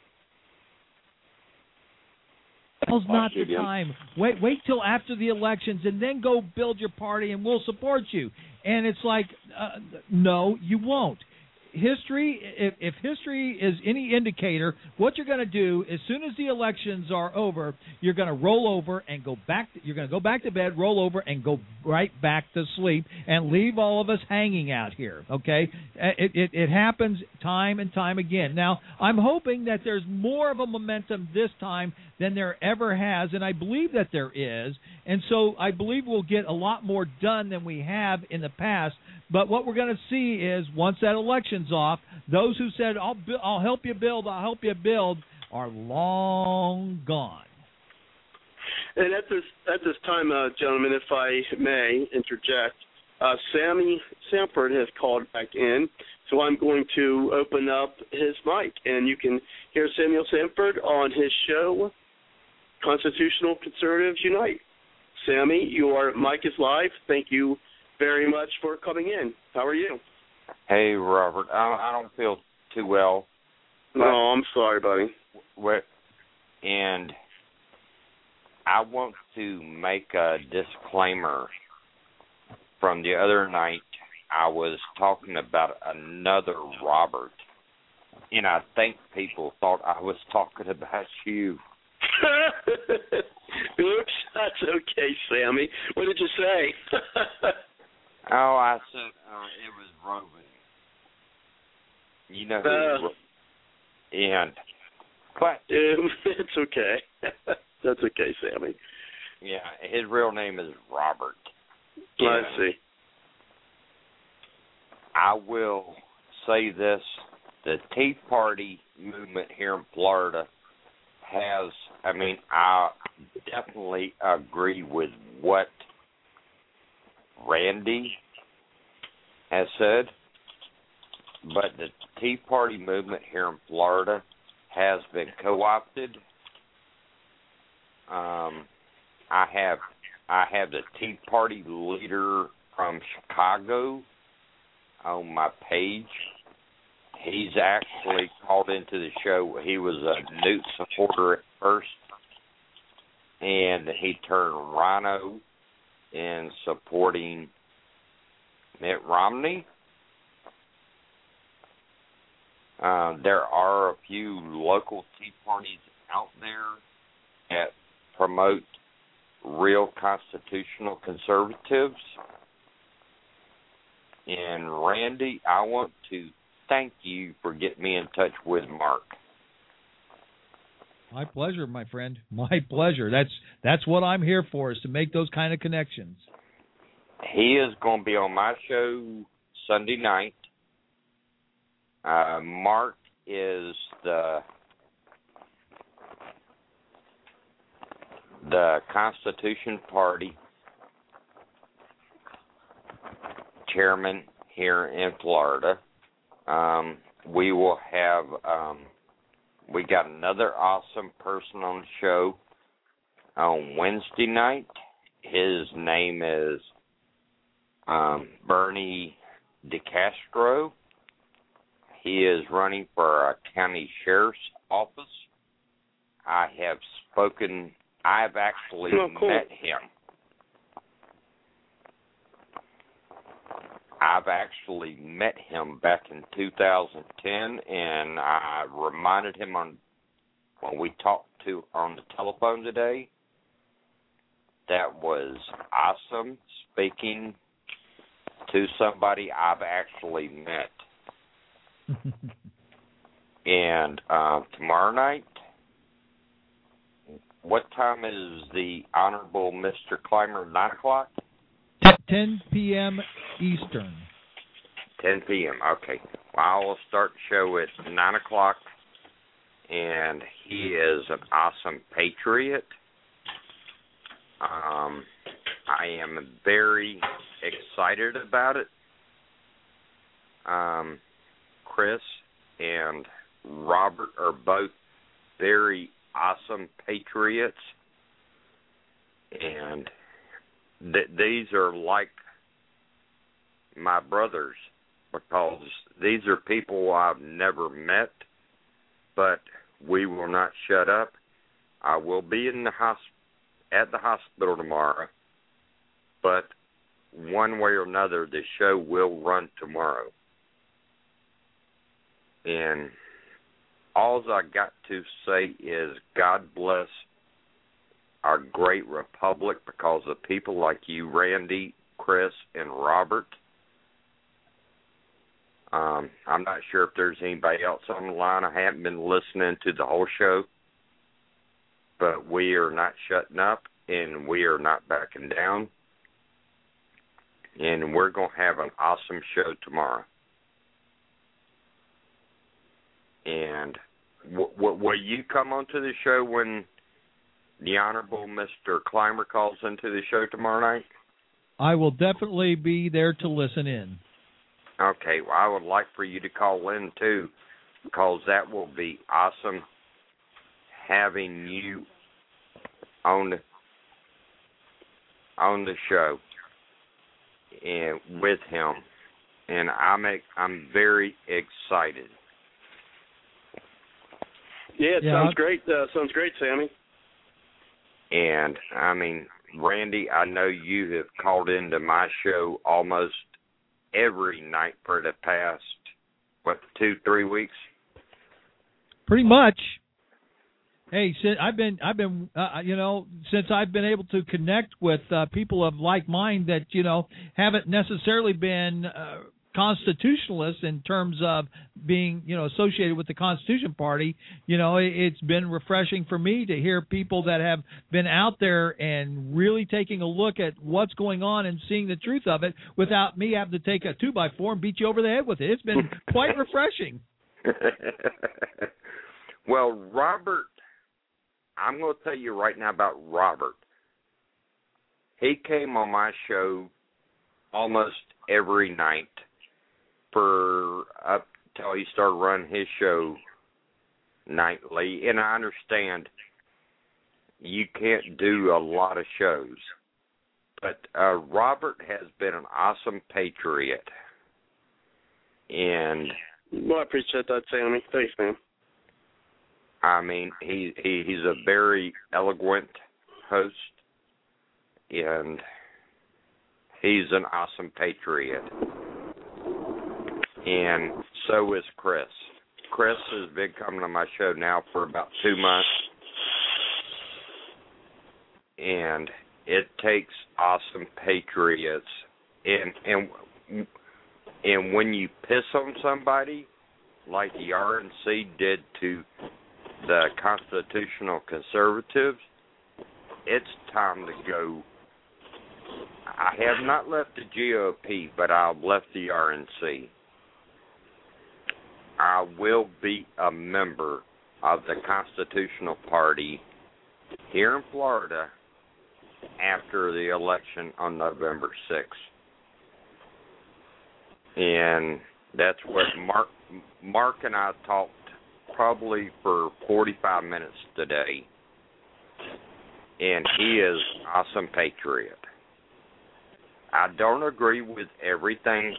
now's not the time. Wait till after the elections, and then go build your party, and we'll support you." And it's like, no, you won't. History, if history is any indicator, what you're going to do as soon as the elections are over, you're going to roll over and go back. You're going to go back to bed, roll over, and go right back to sleep, and leave all of us hanging out here. Okay, it happens time and time again. Now, I'm hoping that there's more of a momentum this time than there ever has, and I believe that there is. And so I believe we'll get a lot more done than we have in the past. But what we're going to see is once that election's off, those who said, I'll help you build, are long gone. And at this time, gentlemen, if I may interject, Sammy Sanford has called back in, so I'm going to open up his mic, and you can hear Samuel Sanford on his show, Constitutional Conservatives Unite. Sammy, your mic is live. Thank you very much for coming in. How are you? Hey, Robert. I don't feel too well. No, I'm sorry, buddy. And I want to make a disclaimer. From the other night, I was talking about another Robert, and I think people thought I was talking about you. Oops, that's okay, Sammy. What did you say? Oh, I said it was Roman. You know who But it's okay. That's okay, Sammy. Yeah, his real name is Robert. I see. I will say this: the Tea Party movement here in Florida has. I mean, I definitely agree with what Randy has said, but the Tea Party movement here in Florida has been co-opted. I have the Tea Party leader from Chicago on my page. He's actually called into the show. He was a Newt supporter at first, and he turned rhino in supporting Mitt Romney. There are a few local Tea Parties out there that promote real constitutional conservatives. And Randy, I want to thank you for getting me in touch with Mark. My pleasure, my friend. My pleasure. That's what I'm here for, is to make those kind of connections. He is going to be on my show Sunday night. Mark is the Constitution Party chairman here in Florida. We will have, we got another awesome person on the show on Wednesday night. His name is Bernie DeCastro. He is running for a county sheriff's office. I have actually met him. I've actually met him back in 2010, and I reminded him when we talked on the telephone today, that was awesome, speaking to somebody I've actually met. And tomorrow night, what time is the Honorable Mr. Clymer? 9 o'clock? 10 p.m. Eastern. 10 p.m., okay. Well, I will start the show at 9 o'clock, and he is an awesome patriot. I am very excited about it. Chris and Robert are both very awesome patriots, and these are like my brothers, because these are people I've never met, but we will not shut up. I will be in at the hospital tomorrow, but one way or another, the show will run tomorrow. And all I got to say is God bless our great republic, because of people like you, Randy, Chris, and Robert. I'm not sure if there's anybody else on the line. I haven't been listening to the whole show, but we are not shutting up, and we are not backing down, and we're going to have an awesome show tomorrow. And will you come onto the show when the Honorable Mr. Clymer calls into the show tomorrow night? I will definitely be there to listen in. Okay, well, I would like for you to call in, too, because that will be awesome having you on the show and with him. And I'm very excited. Yeah, it sounds great. Sounds great, Sammy. And, I mean, Randy, I know you have called into my show almost every night for the past, 2-3 weeks? Pretty much. Hey, since I've been, since I've been able to connect with people of like mind that, haven't necessarily been constitutionalists in terms of being, associated with the Constitution Party, it's been refreshing for me to hear people that have been out there and really taking a look at what's going on and seeing the truth of it without me having to take a 2x4 and beat you over the head with it. It's been quite refreshing. Well, Robert, I'm going to tell you right now about Robert. He came on my show almost every night for up till he started running his show nightly. And I understand you can't do a lot of shows, but Robert has been an awesome patriot. And well, I appreciate that, Sammy. Thanks, man. I mean, he's a very eloquent host, and he's an awesome patriot. And so is Chris. Chris has been coming on my show now for about 2 months. And it takes awesome patriots. And when you piss on somebody, like the RNC did to the constitutional conservatives, it's time to go. I have not left the GOP, but I've left the RNC. I will be a member of the Constitutional Party here in Florida after the election on November 6th. And that's what Mark and I talked probably for 45 minutes today. And he is an awesome patriot. I don't agree with everything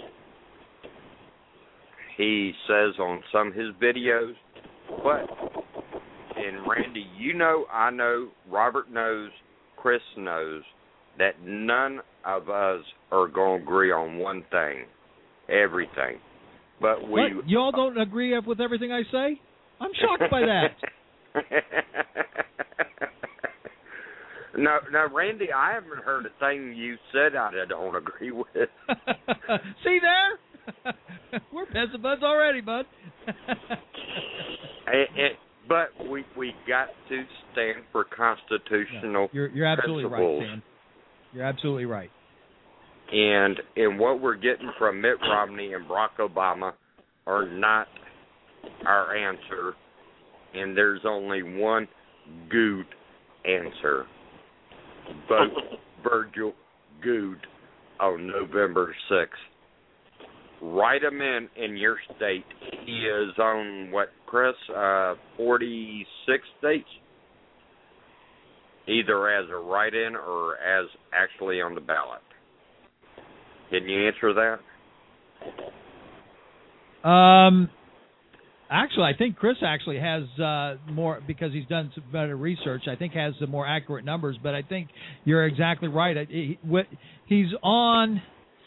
he says on some of his videos, but, and Randy, I know, Robert knows, Chris knows, that none of us are going to agree on one thing, everything. But we... What? Y'all don't agree with everything I say? I'm shocked by that. No, Randy, I haven't heard a thing you said I don't agree with. See there? We're pencil buds already, bud. But we got to stand for constitutional You're absolutely principles. Right, Sam. You're absolutely right. And what we're getting from Mitt Romney and Barack Obama are not our answer. And there's only one good answer. Vote Virgil Goode on November 6th. Write him in your state. He is on, what, Chris, 46 states? Either as a write-in or as actually on the ballot. Can you answer that? Actually, I think Chris actually has more, because he's done some better research. I think has the more accurate numbers, but I think you're exactly right. He's on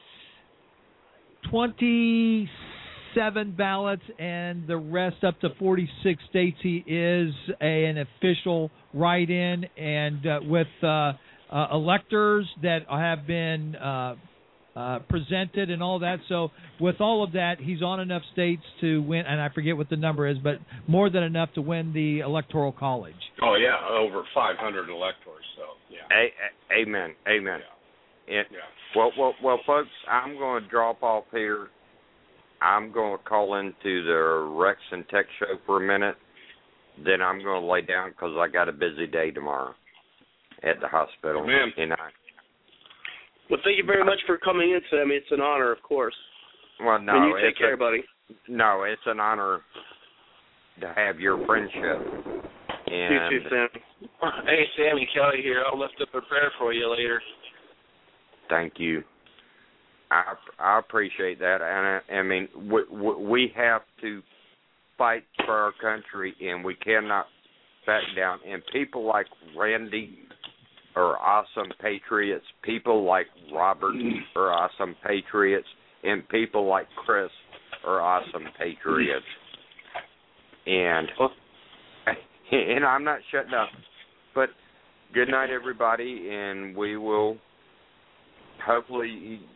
27 ballots, and the rest up to 46 states. He is an official write-in, and with electors that have been presented and all that. So with all of that, he's on enough states to win, and I forget what the number is, but more than enough to win the Electoral College. Oh, yeah, over 500 electors, so, yeah. Amen. Yeah. Well, folks, I'm going to drop off here. I'm going to call into the Rex and Tech show for a minute. Then I'm going to lay down because I got a busy day tomorrow at the hospital. Man. Well, thank you very much for coming in today. I mean, it's an honor, of course. Well, no. And you take care, buddy. No, it's an honor to have your friendship. And You too, Sam. Hey, Sammy, Kelly here. I'll lift up a prayer for you later. Thank you. I appreciate that. And I mean, we have to fight for our country, and we cannot back down. And people like Randy are awesome patriots. People like Robert are awesome patriots. And people like Chris are awesome patriots. And I'm not shutting up. But good night, everybody, and we will hopefully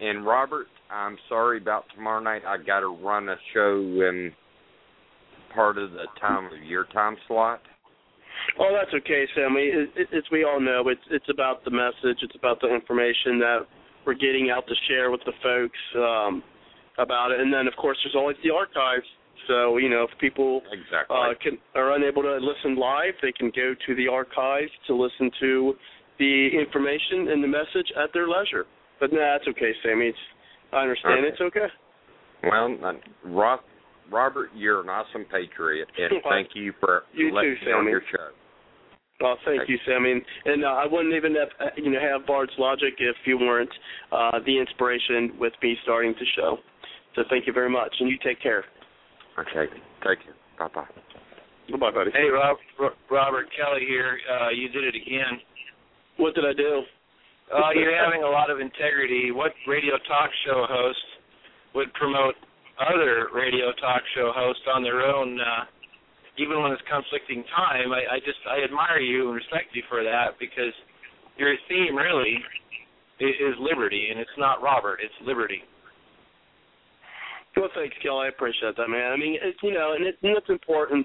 And Robert, I'm sorry about tomorrow night. I got to run a show in part of the time of your time slot. Oh, that's okay, Sammy. As we all know, it's about the message. It's about the information that we're getting out to share with the folks about it. And then, of course, there's always the archives. So, if people are unable to listen live, they can go to the archives to listen to the information and the message at their leisure. But that's okay, Sammy. I understand. Okay. It's okay. Well, Robert, you're an awesome patriot, and thank you for letting me on your show. Well, thank you, Sammy. And I wouldn't even have Bard's Logic if you weren't the inspiration with me starting the show. So thank you very much, and you take care. Okay. Thank you. Bye-bye. Bye-bye, buddy. Hey, Robert Kelly here. You did it again. What did I do? You're having a lot of integrity. What radio talk show host would promote other radio talk show hosts on their own, even when it's conflicting time? I admire you and respect you for that, because your theme really is liberty, and it's not Robert, it's liberty. Well, thanks, Gil. I appreciate that, man. I mean, and it's important.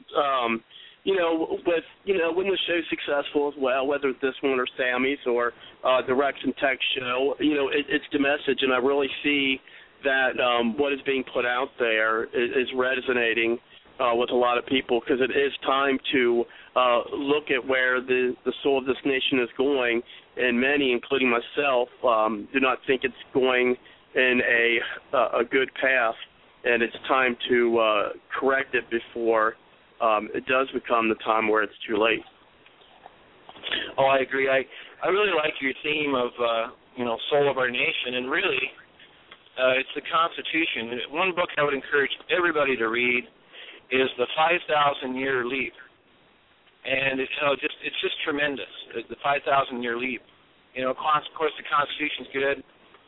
When the show's successful as well, whether it's this one or Sammy's or the Rex and Tech show, it's the message, and I really see that what is being put out there is resonating with a lot of people, because it is time to look at where the soul of this nation is going, and many, including myself, do not think it's going in a good path. And it's time to correct it before it does become the time where it's too late. Oh, I agree. I really like your theme of, soul of our nation, and really it's the Constitution. One book I would encourage everybody to read is The 5,000-Year Leap. And it's just tremendous, the 5,000-year leap. Of course, the Constitution's good.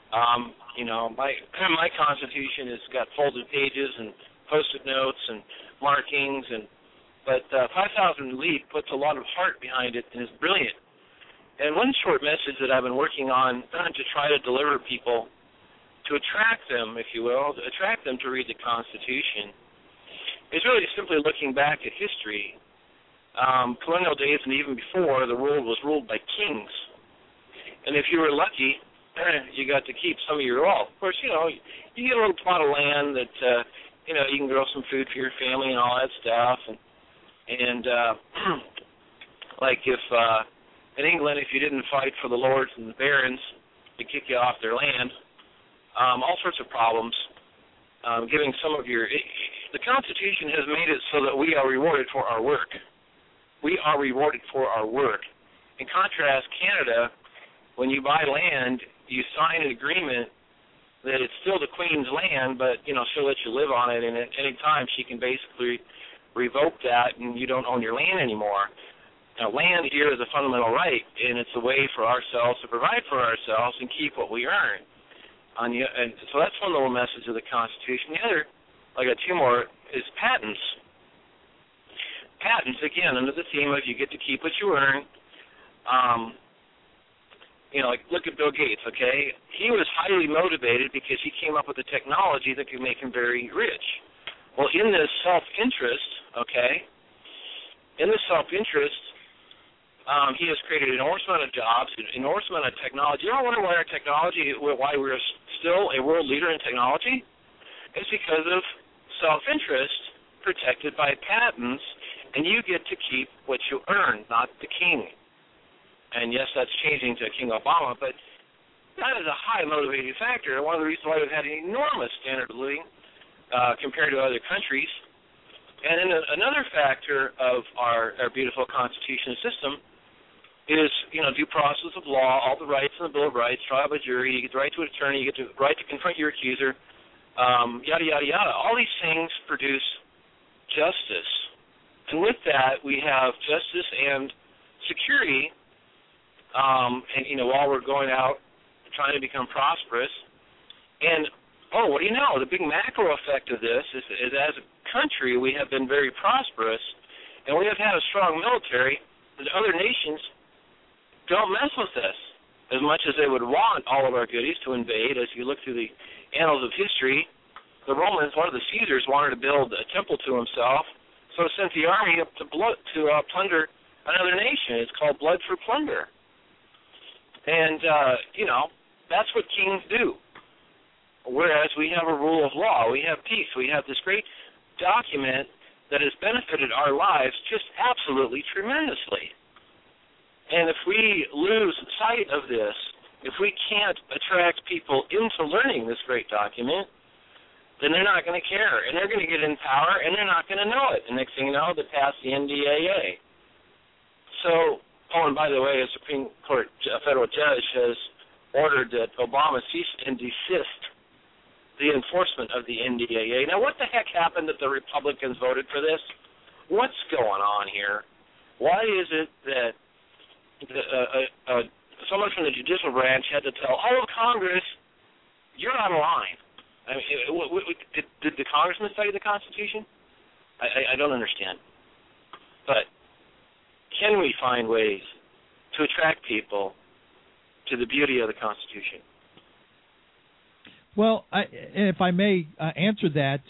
My Constitution has got folded pages and Post-it notes and markings, but 5,000 Leap puts a lot of heart behind it and is brilliant. And one short message that I've been working on to try to deliver people, to attract them, if you will, to attract them to read the Constitution, is really simply looking back at history. Colonial days and even before, the world was ruled by kings. And if you were lucky, you got to keep some of your wealth. Of course, you get a little plot of land that, you can grow some food for your family and all that stuff. And like if in England, if you didn't fight for the lords and the barons, they kick you off their land. All sorts of problems. Giving some of the Constitution has made it so that we are rewarded for our work. We are rewarded for our work. In contrast, Canada, when you buy land, you sign an agreement that it's still the Queen's land, but, she'll let you live on it, and at any time she can basically revoke that, and you don't own your land anymore. Now, land here is a fundamental right, and it's a way for ourselves to provide for ourselves and keep what we earn. And so that's one little message of the Constitution. The other, I got two more, is patents. Patents, again, under the theme of you get to keep what you earn. Look at Bill Gates, okay? He was highly motivated because he came up with a technology that could make him very rich. Well, in this self-interest, okay, he has created an enormous amount of jobs, an enormous amount of technology. You ever wonder why why we're still a world leader in technology? It's because of self-interest protected by patents, and you get to keep what you earn, not the king. And yes, that's changing to King Obama, but that is a high motivating factor. One of the reasons why we've had an enormous standard of living compared to other countries. And then another factor of our beautiful constitutional system is, due process of law, all the rights in the Bill of Rights, trial by jury, you get the right to an attorney, you get the right to confront your accuser, yada, yada, yada. All these things produce justice. And with that, we have justice and security. While we're going out trying to become prosperous. And, what do you know? The big macro effect of this is as a country, we have been very prosperous, and we have had a strong military, and other nations don't mess with us. as much as they would want all of our goodies to invade, as you look through the annals of history, the Romans, one of the Caesars, wanted to build a temple to himself, so sent the army up to plunder another nation. It's called blood for plunder. And, that's what kings do. Whereas we have a rule of law, we have peace, we have this great document that has benefited our lives just absolutely tremendously. And if we lose sight of this, if we can't attract people into learning this great document, then they're not going to care, and they're going to get in power, and they're not going to know it. And next thing you know, they pass the NDAA. So, and by the way, a Supreme Court federal judge has ordered that Obama cease and desist the enforcement of the NDAA. Now, what the heck happened that the Republicans voted for this? What's going on here? Why is it that someone from the judicial branch had to tell all of Congress, you're out of line? I mean, did the congressman study the Constitution? I don't understand. But can we find ways to attract people to the beauty of the Constitution? Well, if I may answer that,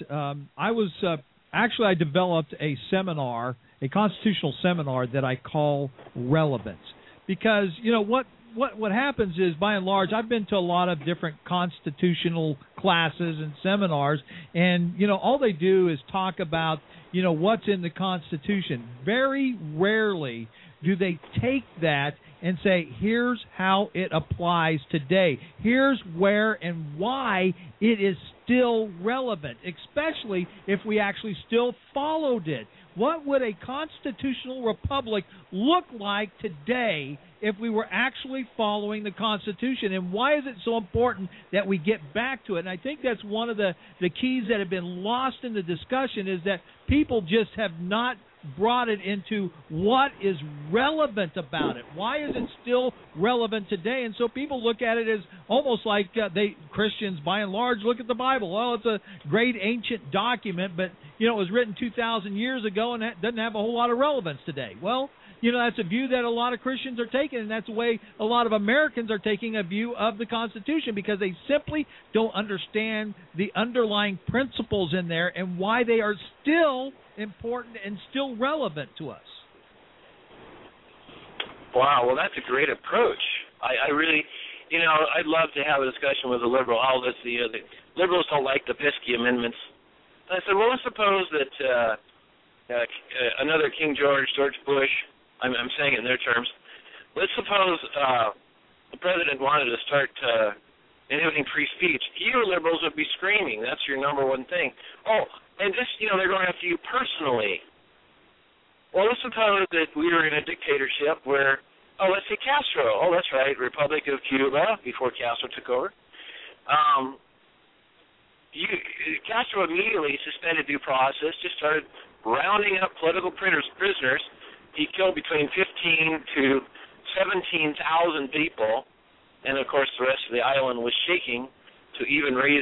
I developed a seminar, a constitutional seminar that I call Relevance, because what happens is, by and large, I've been to a lot of different constitutional classes and seminars, and all they do is talk about what's in the Constitution. Very rarely do they take that and say, here's how it applies today. Here's where and why it is still relevant, especially if we actually still followed it. What would a constitutional republic look like today if we were actually following the Constitution? And why is it so important that we get back to it? And I think that's one of the keys that have been lost in the discussion, is that people just have not brought it into what is relevant about it. Why is it still relevant today? And so people look at it as almost like Christians, by and large, look at the Bible. Well, it's a great ancient document, but it was written 2,000 years ago and that doesn't have a whole lot of relevance today. Well, that's a view that a lot of Christians are taking, and that's the way a lot of Americans are taking a view of the Constitution, because they simply don't understand the underlying principles in there and why they are still important and still relevant to us. Wow, well, that's a great approach. I really, I'd love to have a discussion with a liberal. The liberals don't like the Piskey amendments. And I said, well, let's suppose that another King George Bush, I'm saying it in their terms, let's suppose the president wanted to start inhibiting free speech. You liberals would be screaming. That's your number one thing. Oh, and just, they're going after you personally. Well, let's suppose that we were in a dictatorship where, let's say Castro. Oh, that's right, Republic of Cuba, before Castro took over. Castro immediately suspended due process, just started rounding up political prisoners. He killed between 15 to 17,000 people, and, of course, the rest of the island was shaking to even raise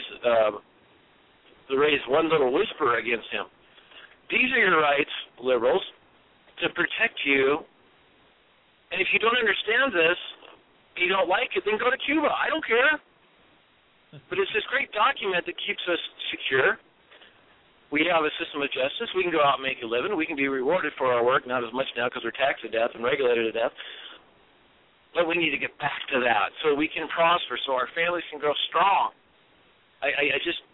one little whisper against him. These are your rights, liberals, to protect you. And if you don't understand this, you don't like it, then go to Cuba. I don't care. But it's this great document that keeps us secure. We have a system of justice. We can go out and make a living. We can be rewarded for our work, not as much now because we're taxed to death and regulated to death. But we need to get back to that so we can prosper, so our families can grow strong. I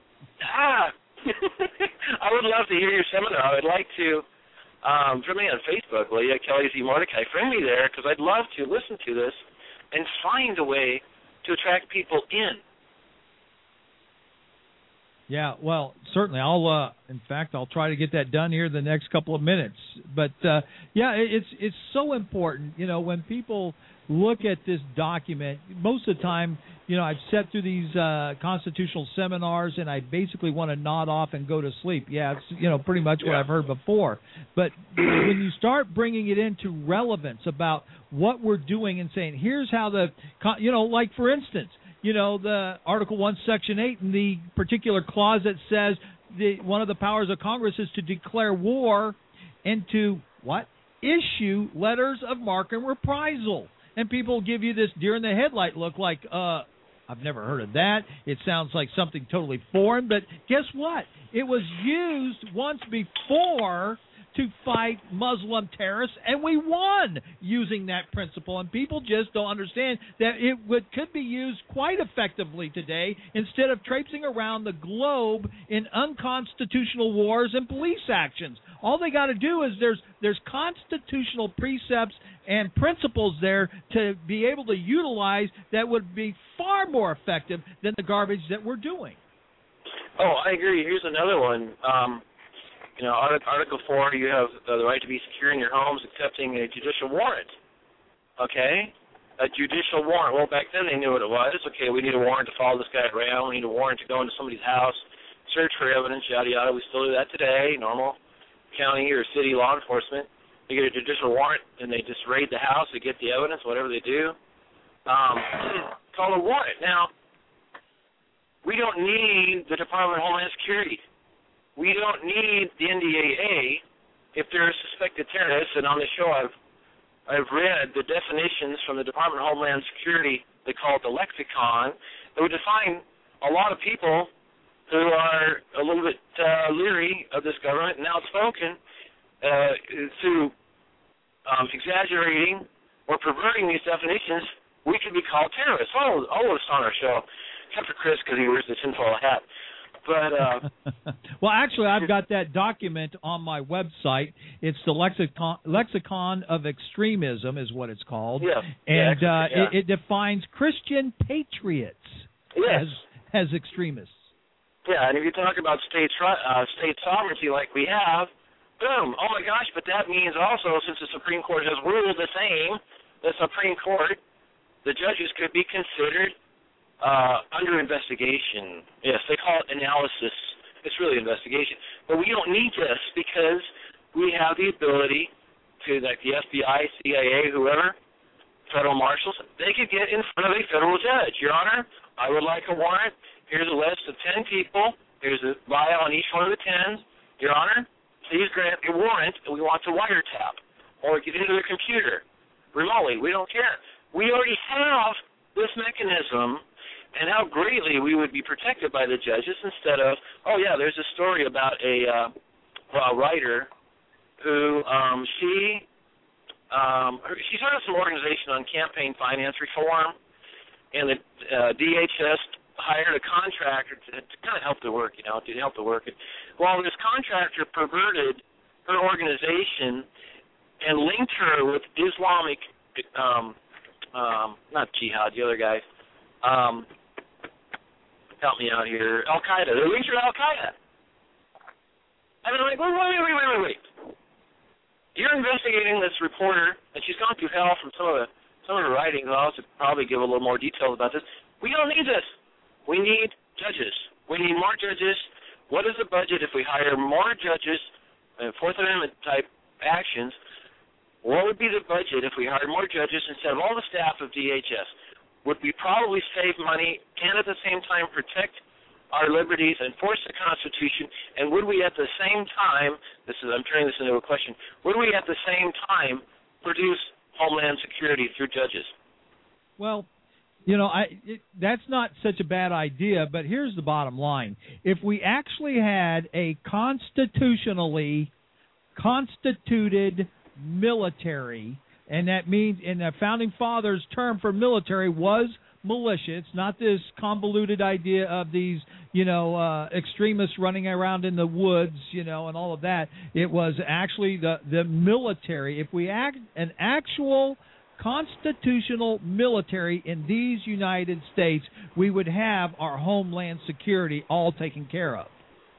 would love to hear your seminar. I would like to, friend me on Facebook, will you, Kelly Z. Mordecai? Friend me there, because I'd love to listen to this and find a way to attract people in. Yeah, well, certainly. In fact, I'll try to get that done here in the next couple of minutes. But it's so important, when people look at this document. Most of the time, I've sat through these constitutional seminars, and I basically want to nod off and go to sleep. Yeah, it's pretty much what I've heard before. But when you start bringing it into relevance about what we're doing and saying, here's how like for instance, the Article 1, Section 8, and the particular clause that says one of the powers of Congress is to declare war and to, issue letters of marque and reprisal. and people give you this deer-in-the-headlight look like, I've never heard of that. It sounds like something totally foreign. But guess what? It was used once before to fight Muslim terrorists, and we won using that principle. And people just don't understand that it could be used quite effectively today instead of traipsing around the globe in unconstitutional wars and police actions. All they got to do is there's constitutional precepts and principles there to be able to utilize that would be far more effective than the garbage that we're doing. Oh, I agree. Here's another one. Article 4, you have the right to be secure in your homes accepting a judicial warrant. Okay? A judicial warrant. Well, back then they knew what it was. Okay, we need a warrant to follow this guy around. We need a warrant to go into somebody's house, search for evidence, yada, yada. We still do that today. Normal county or city law enforcement. They get a judicial warrant, and they just raid the house. They get the evidence, whatever they do. Call a warrant. Now, we don't need the Department of Homeland Security. We don't need the NDAA if they're a suspected terrorist. And on the show, I've read the definitions from the Department of Homeland Security. They call it the lexicon. That would define a lot of people who are a little bit leery of this government and outspoken through exaggerating or perverting these definitions. We could be called terrorists. All of us on our show, except for Chris because he wears the tinfoil hat. But well, actually, I've got that document on my website. It's the Lexicon of Extremism is what it's called. Yeah. And it defines Christian patriots as extremists. Yeah, and if you talk about state sovereignty like we have, boom, oh my gosh, but that means also, since the Supreme Court has ruled the same, the Supreme Court, the judges could be considered under investigation. Yes, they call it analysis. It's really investigation. But we don't need this because we have the ability to, like the FBI, CIA, whoever, federal marshals, they could get in front of a federal judge. Your Honor, I would like a warrant. Here's a list of 10 people. Here's a bio on each one of the 10s. Your Honor, please grant a warrant. We want to wiretap or get into their computer remotely. We don't care. We already have this mechanism, and how greatly we would be protected by the judges instead of, oh, yeah, there's a story about a writer who she started some organization on campaign finance reform, and the DHS hired a contractor to kind of help the work, to help the work. Well, this contractor perverted her organization and linked her with Islamic, not Jihad, the other guy. Help me out here. Al-Qaeda. They linked her to Al-Qaeda. I mean, like, wait. You're investigating this reporter, and she's gone through hell from some of her writings. I'll also probably give a little more details about this. We don't need this. We need judges. We need more judges. What is the budget if we hire more judges, Fourth Amendment-type actions? What would be the budget if we hired more judges instead of all the staff of DHS? Would we probably save money and at the same time protect our liberties, enforce the Constitution, and would we at the same time, I'm turning this into a question, would we at the same time produce Homeland Security through judges? Well, that's not such a bad idea, but here's the bottom line. If we actually had a constitutionally constituted military, and that means, in the Founding Fathers' term for military was militia. It's not this convoluted idea of these, extremists running around in the woods, and all of that. It was actually the military. If we act an actual constitutional military in these United States, we would have our Homeland Security all taken care of.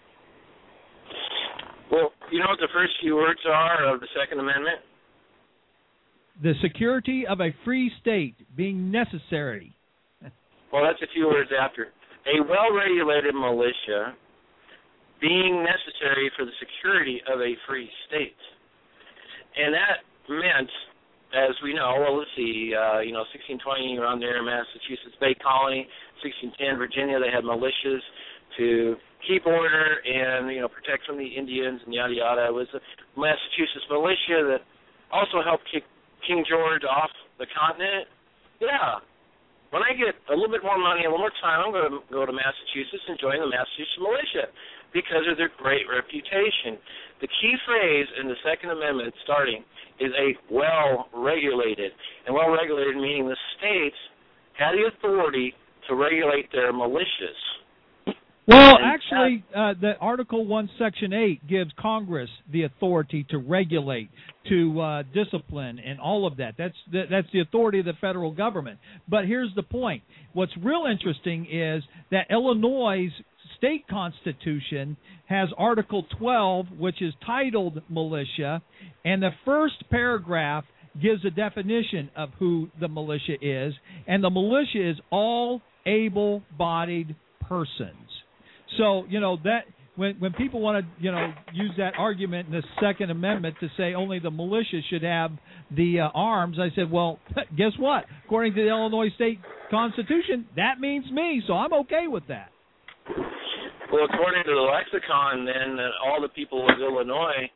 Well, you know what the first few words are of the Second Amendment? The security of a free state being necessary. Well, that's a few words after. A well-regulated militia being necessary for the security of a free state. And that meant, as we know, 1620 around there in Massachusetts Bay Colony, 1610 Virginia, they had militias to keep order and, protect from the Indians and yada, yada. It was a Massachusetts militia that also helped kick King George off the continent, yeah. When I get a little bit more money, a little more time, I'm going to go to Massachusetts and join the Massachusetts militia because of their great reputation. The key phrase in the Second Amendment starting is a well-regulated. And well-regulated meaning the states had the authority to regulate their militias. Well, actually, the Article 1, Section 8 gives Congress the authority to regulate, to discipline, and all of that. That's the authority of the federal government. But here's the point. What's real interesting is that Illinois' state constitution has Article 12, which is titled militia, and the first paragraph gives a definition of who the militia is, and the militia is all able-bodied persons. So, that when people want to, use that argument in the Second Amendment to say only the militia should have the arms, I said, well, guess what? According to the Illinois State Constitution, that means me, so I'm okay with that. Well, according to the lexicon, then all the people of Illinois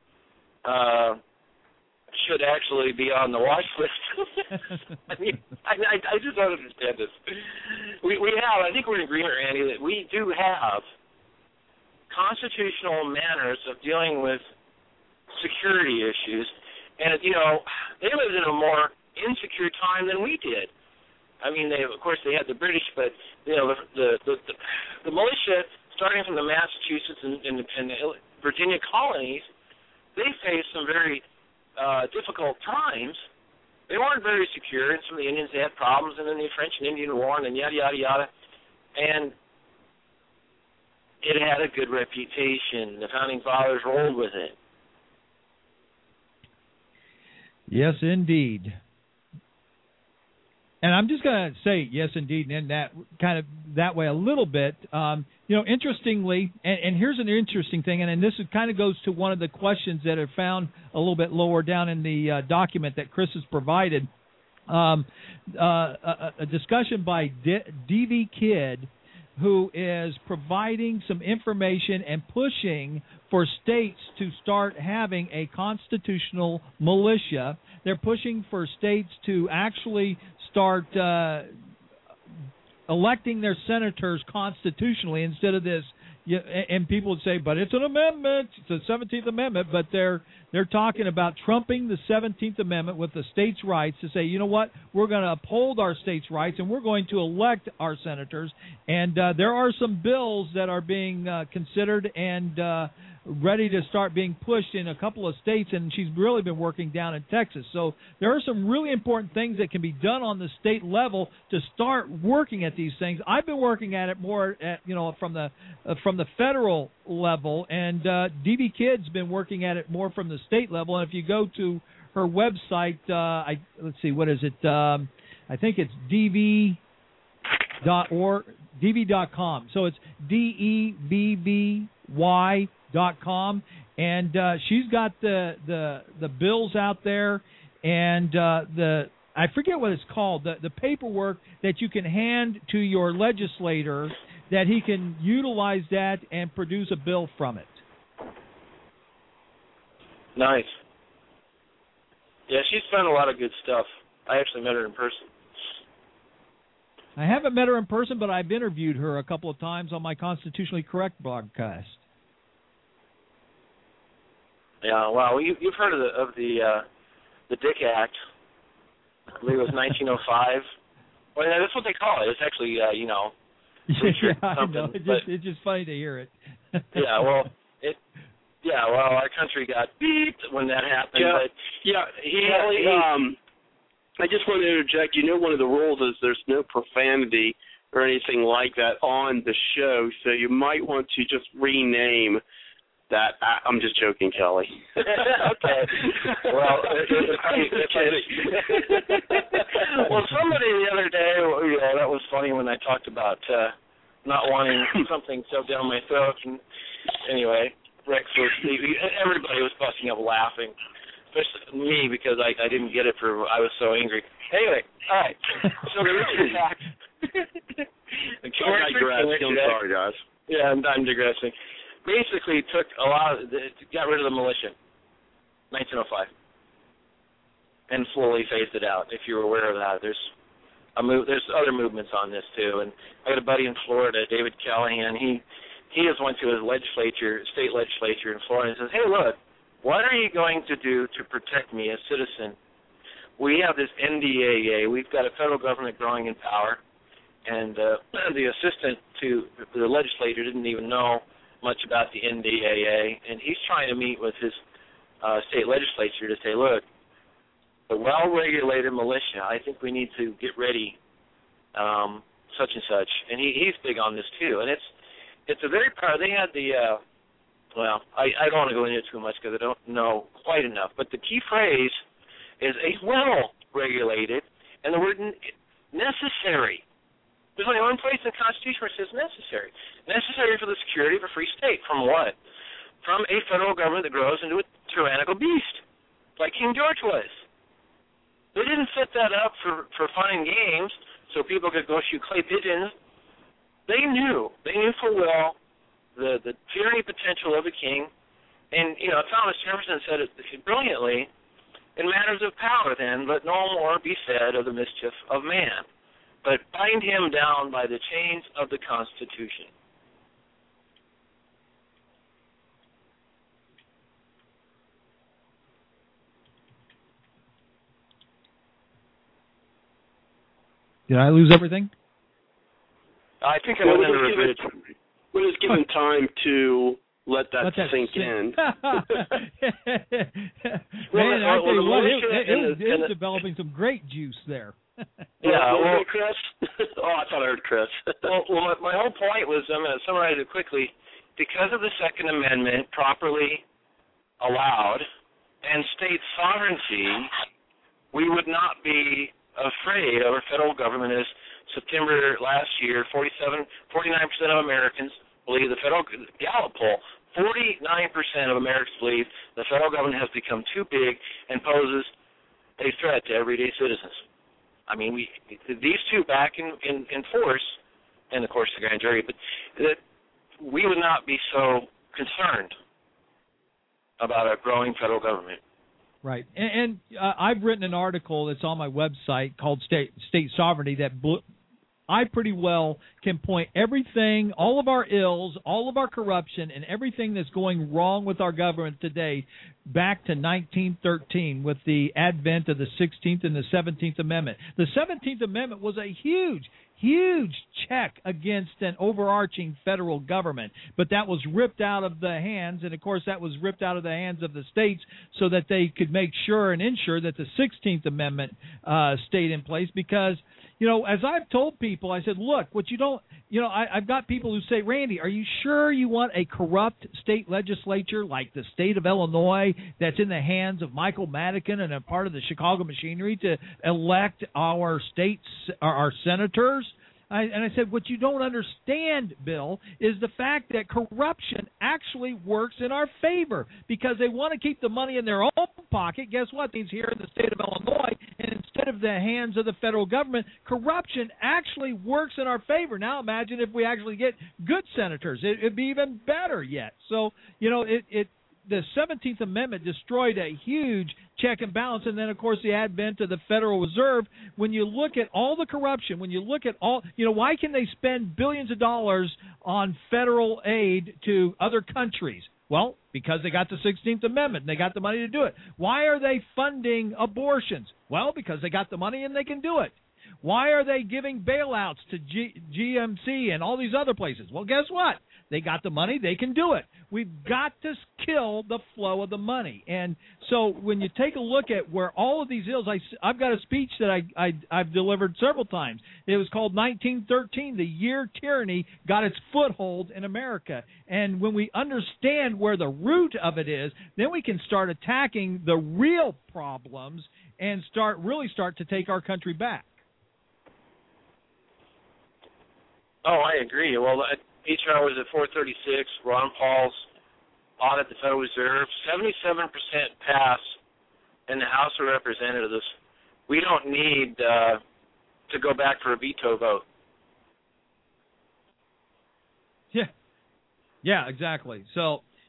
should actually be on the watch list. I mean, I just don't understand this. We have, I think we're in agreement, Randy, that we do have constitutional manners of dealing with security issues. And, they lived in a more insecure time than we did. I mean, of course, they had the British, but, the militia, starting from the Massachusetts and Virginia colonies, they faced some very difficult times. They weren't very secure, and some of the Indians, they had problems, and then the French and Indian War, and then yada, yada, yada. And it had a good reputation. The Founding Fathers rolled with it. Yes, indeed. And I'm just going to say yes, indeed, and that kind of that way a little bit. Interestingly, and here's an interesting thing, and this kind of goes to one of the questions that are found a little bit lower down in the document that Chris has provided. A discussion by D.V. Kidd, who is providing some information and pushing for states to start having a constitutional militia. They're pushing for states to actually start electing their senators constitutionally instead of this. And people would say, but it's an amendment. It's the 17th Amendment. But they're talking about trumping the 17th Amendment with the states' rights to say, you know what, we're going to uphold our states' rights and we're going to elect our senators. And there are some bills that are being considered and ready to start being pushed in a couple of states, and she's really been working down in Texas. So there are some really important things that can be done on the state level to start working at these things. I've been working at it more at from the federal level, and D.B. Kidd's been working at it more from the state level. And if you go to her website, let's see, what is it? I think it's dv.org, dv.com. So it's DEBBY.com, and she's got the bills out there, and I forget what it's called, the paperwork that you can hand to your legislator that he can utilize that and produce a bill from it. Nice. Yeah, she's done a lot of good stuff. I actually met her in person. I haven't met her in person, but I've interviewed her a couple of times on my Constitutionally Correct broadcast. Yeah, wow. You've heard of the Dick Act. I believe it was 1905. Well, yeah, that's what they call it. It's actually, yeah, I know. It's just funny to hear it. Yeah, well, our country got beeped when that happened. Yeah, I just want to interject. One of the rules is there's no profanity or anything like that on the show, so you might want to just rename that. I'm just joking, Kelly. Okay. Well, well, somebody the other day, that was funny when I talked about not wanting something shoved down my throat. And anyway, Rex was, everybody was busting up laughing, especially me because I didn't get it I was so angry. Anyway, all right. So the Richard Act. I'm sorry, guys. Yeah, I'm digressing. Basically got rid of the militia, 1905. and slowly phased it out. If you're aware of that, there's other movements on this too. And I got a buddy in Florida, David Callahan. He just went to his state legislature in Florida, and says, "Hey, look, what are you going to do to protect me as citizen? We have this NDAA. We've got a federal government growing in power." And the assistant to the legislator didn't even know much about the NDAA, and he's trying to meet with his state legislature to say, look, the well-regulated militia, I think we need to get ready, such and such. And he's big on this too. And it's a very powerful. They had the well, I don't want to go into it too much because I don't know quite enough. But the key phrase is a well-regulated, and the word necessary. There's only one place in the Constitution where it says necessary. Necessary for the security of a free state. From what? From a federal government that grows into a tyrannical beast, like King George was. They didn't set that up for fun and games so people could go shoot clay pigeons. They knew full well the tyranny potential of a king. And, Thomas Jefferson said it brilliantly, in matters of power then, let no more be said of the mischief of man, but bind him down by the chains of the Constitution. Did I lose everything? I think I went under a bridge. We was given time to let that sink in. Man, I tell you what, it was developing some grape juice there. Yeah, Chris? Oh, I thought I heard Chris. well, my whole point was, I'm going to summarize it quickly, because of the Second Amendment properly allowed and state sovereignty, we would not be afraid of our federal government. As September last year, 49% of Americans believe the federal Gallup poll, 49% of Americans believe the federal government has become too big and poses a threat to everyday citizens. I mean, these two back in force, and of course the grand jury, but that we would not be so concerned about a growing federal government. Right, and I've written an article that's on my website called State Sovereignty that I pretty well can point everything, all of our ills, all of our corruption, and everything that's going wrong with our government today back to 1913 with the advent of the 16th and the 17th Amendment. The 17th Amendment was a huge check against an overarching federal government, but that was ripped out of the hands, and of course that was ripped out of the hands of the states so that they could make sure and ensure that the 16th Amendment stayed in place. Because as I've told people, I said, look, what you don't, I've got people who say, Randy, are you sure you want a corrupt state legislature like the state of Illinois that's in the hands of Michael Madigan and a part of the Chicago machinery to elect our states, our senators? And I said, what you don't understand, Bill, is the fact that corruption actually works in our favor because they want to keep the money in their own pocket. Guess what? These here in the state of Illinois, and instead of the hands of the federal government, corruption actually works in our favor. Now imagine if we actually get good senators. It'd be even better yet. So, the 17th Amendment destroyed a huge check and balance, and then, of course, the advent of the Federal Reserve. When you look at all the corruption, when you look at all, why can they spend billions of dollars on federal aid to other countries? Well, because they got the 16th Amendment and they got the money to do it. Why are they funding abortions? Well, because they got the money and they can do it. Why are they giving bailouts to GMC and all these other places? Well, guess what? They got the money. They can do it. We've got to kill the flow of the money. And so when you take a look at where all of these ills, I've got a speech that I've delivered several times. It was called 1913, the year tyranny got its foothold in America. And when we understand where the root of it is, then we can start attacking the real problems and start to take our country back. Oh, I agree. Well, HR was at 436. Ron Paul's audit the Federal Reserve, 77% pass in the House of Representatives. We don't need to go back for a veto vote. Yeah, exactly. So,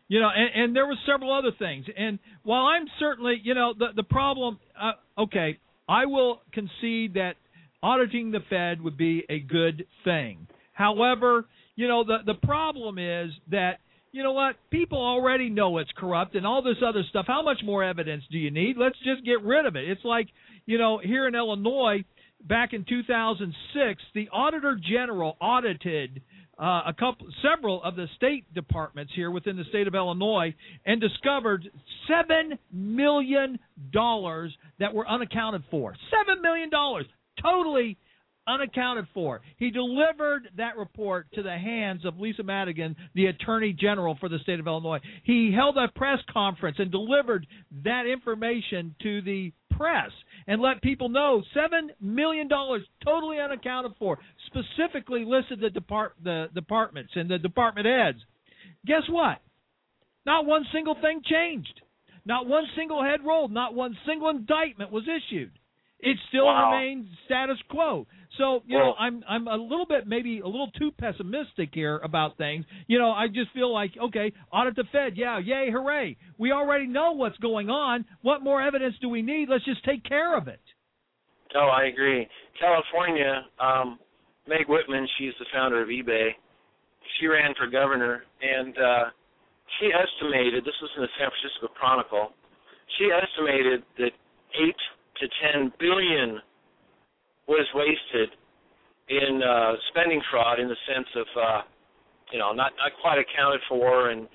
You know, and there were several other things. And while I'm certainly, you know, the problem, okay, I will concede that auditing the Fed would be a good thing. However, you know, the problem is that, you know what, people already know it's corrupt and all this other stuff. How much more evidence do you need? Let's just get rid of it. It's like, you know, here in Illinois, back in 2006, the Auditor General audited several of the state departments here within the state of Illinois and discovered $7 million that were unaccounted for. $7 million, totally unaccounted for. He delivered that report to the hands of Lisa Madigan, the Attorney General for the state of Illinois. He held a press conference and delivered that information to the press and let people know $7 million totally unaccounted for, specifically listed the departments and the department heads. Guess what? Not one single thing changed. Not one single head rolled. Not one single indictment was issued. It still remains status quo. So, you know, I'm a little bit, maybe a little too pessimistic here about things. You know, I just feel like, okay, audit the Fed, yeah, yay, hooray. We already know what's going on. What more evidence do we need? Let's just take care of it. Oh, I agree. California, Meg Whitman, she's the founder of eBay. She ran for governor, and she estimated, this was in the San Francisco Chronicle, she estimated that 8 to 10 billion was wasted in spending fraud, in the sense of, you know, not quite accounted for, and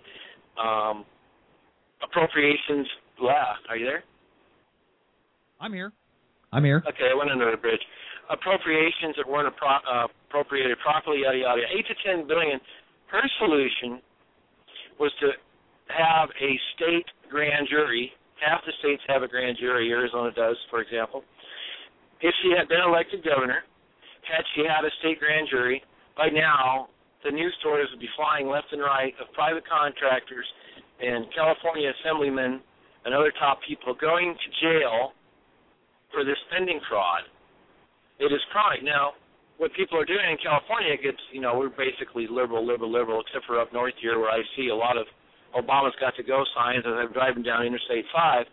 appropriations. Are you there? I'm here. Okay, I went under the bridge. Appropriations that weren't appropriated properly, yada, yada. 8 to 10 billion. Her solution was to have a state grand jury. Half the states have a grand jury. Arizona does, for example. If she had been elected governor, had she had a state grand jury, by now the news stories would be flying left and right of private contractors and California assemblymen and other top people going to jail for this spending fraud. It is chronic. Now, what people are doing in California gets, you know, we're basically liberal, except for up north here where I see a lot of Obama's got to go signs as I'm driving down Interstate 5.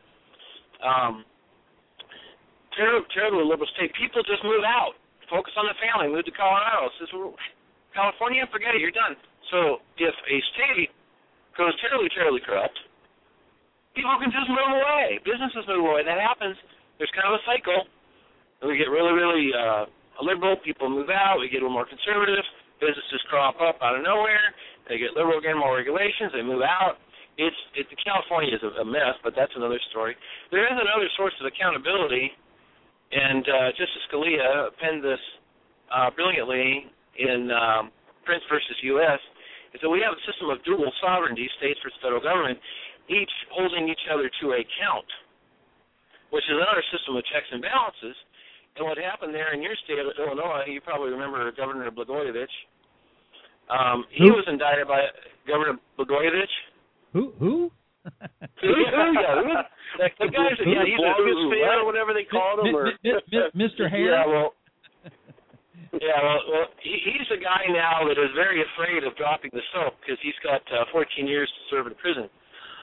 Terribly liberal state. People just move out. Focus on the family. Move to Colorado. Says, well, California, forget it. You're done. So if a state goes terribly corrupt, people can just move away. Businesses move away. That happens. There's kind of a cycle. We get really liberal. People move out. We get a little more conservative. Businesses crop up out of nowhere. They get liberal again, more regulations. They move out. California is a mess, but that's another story. There is another source of accountability, and Justice Scalia penned this brilliantly in Prince versus U.S., is that we have a system of dual sovereignty, states versus federal government, each holding each other to account, which is another system of checks and balances. And what happened there in your state of Illinois, you probably remember Governor Blagojevich. He was indicted by Governor Blagojevich. Who? Who? Yeah, the guy's he's a blogosphere or whatever they called him, or Mr. Hare. Well, he's a guy now that is very afraid of dropping the soap because he's got 14 years to serve in prison.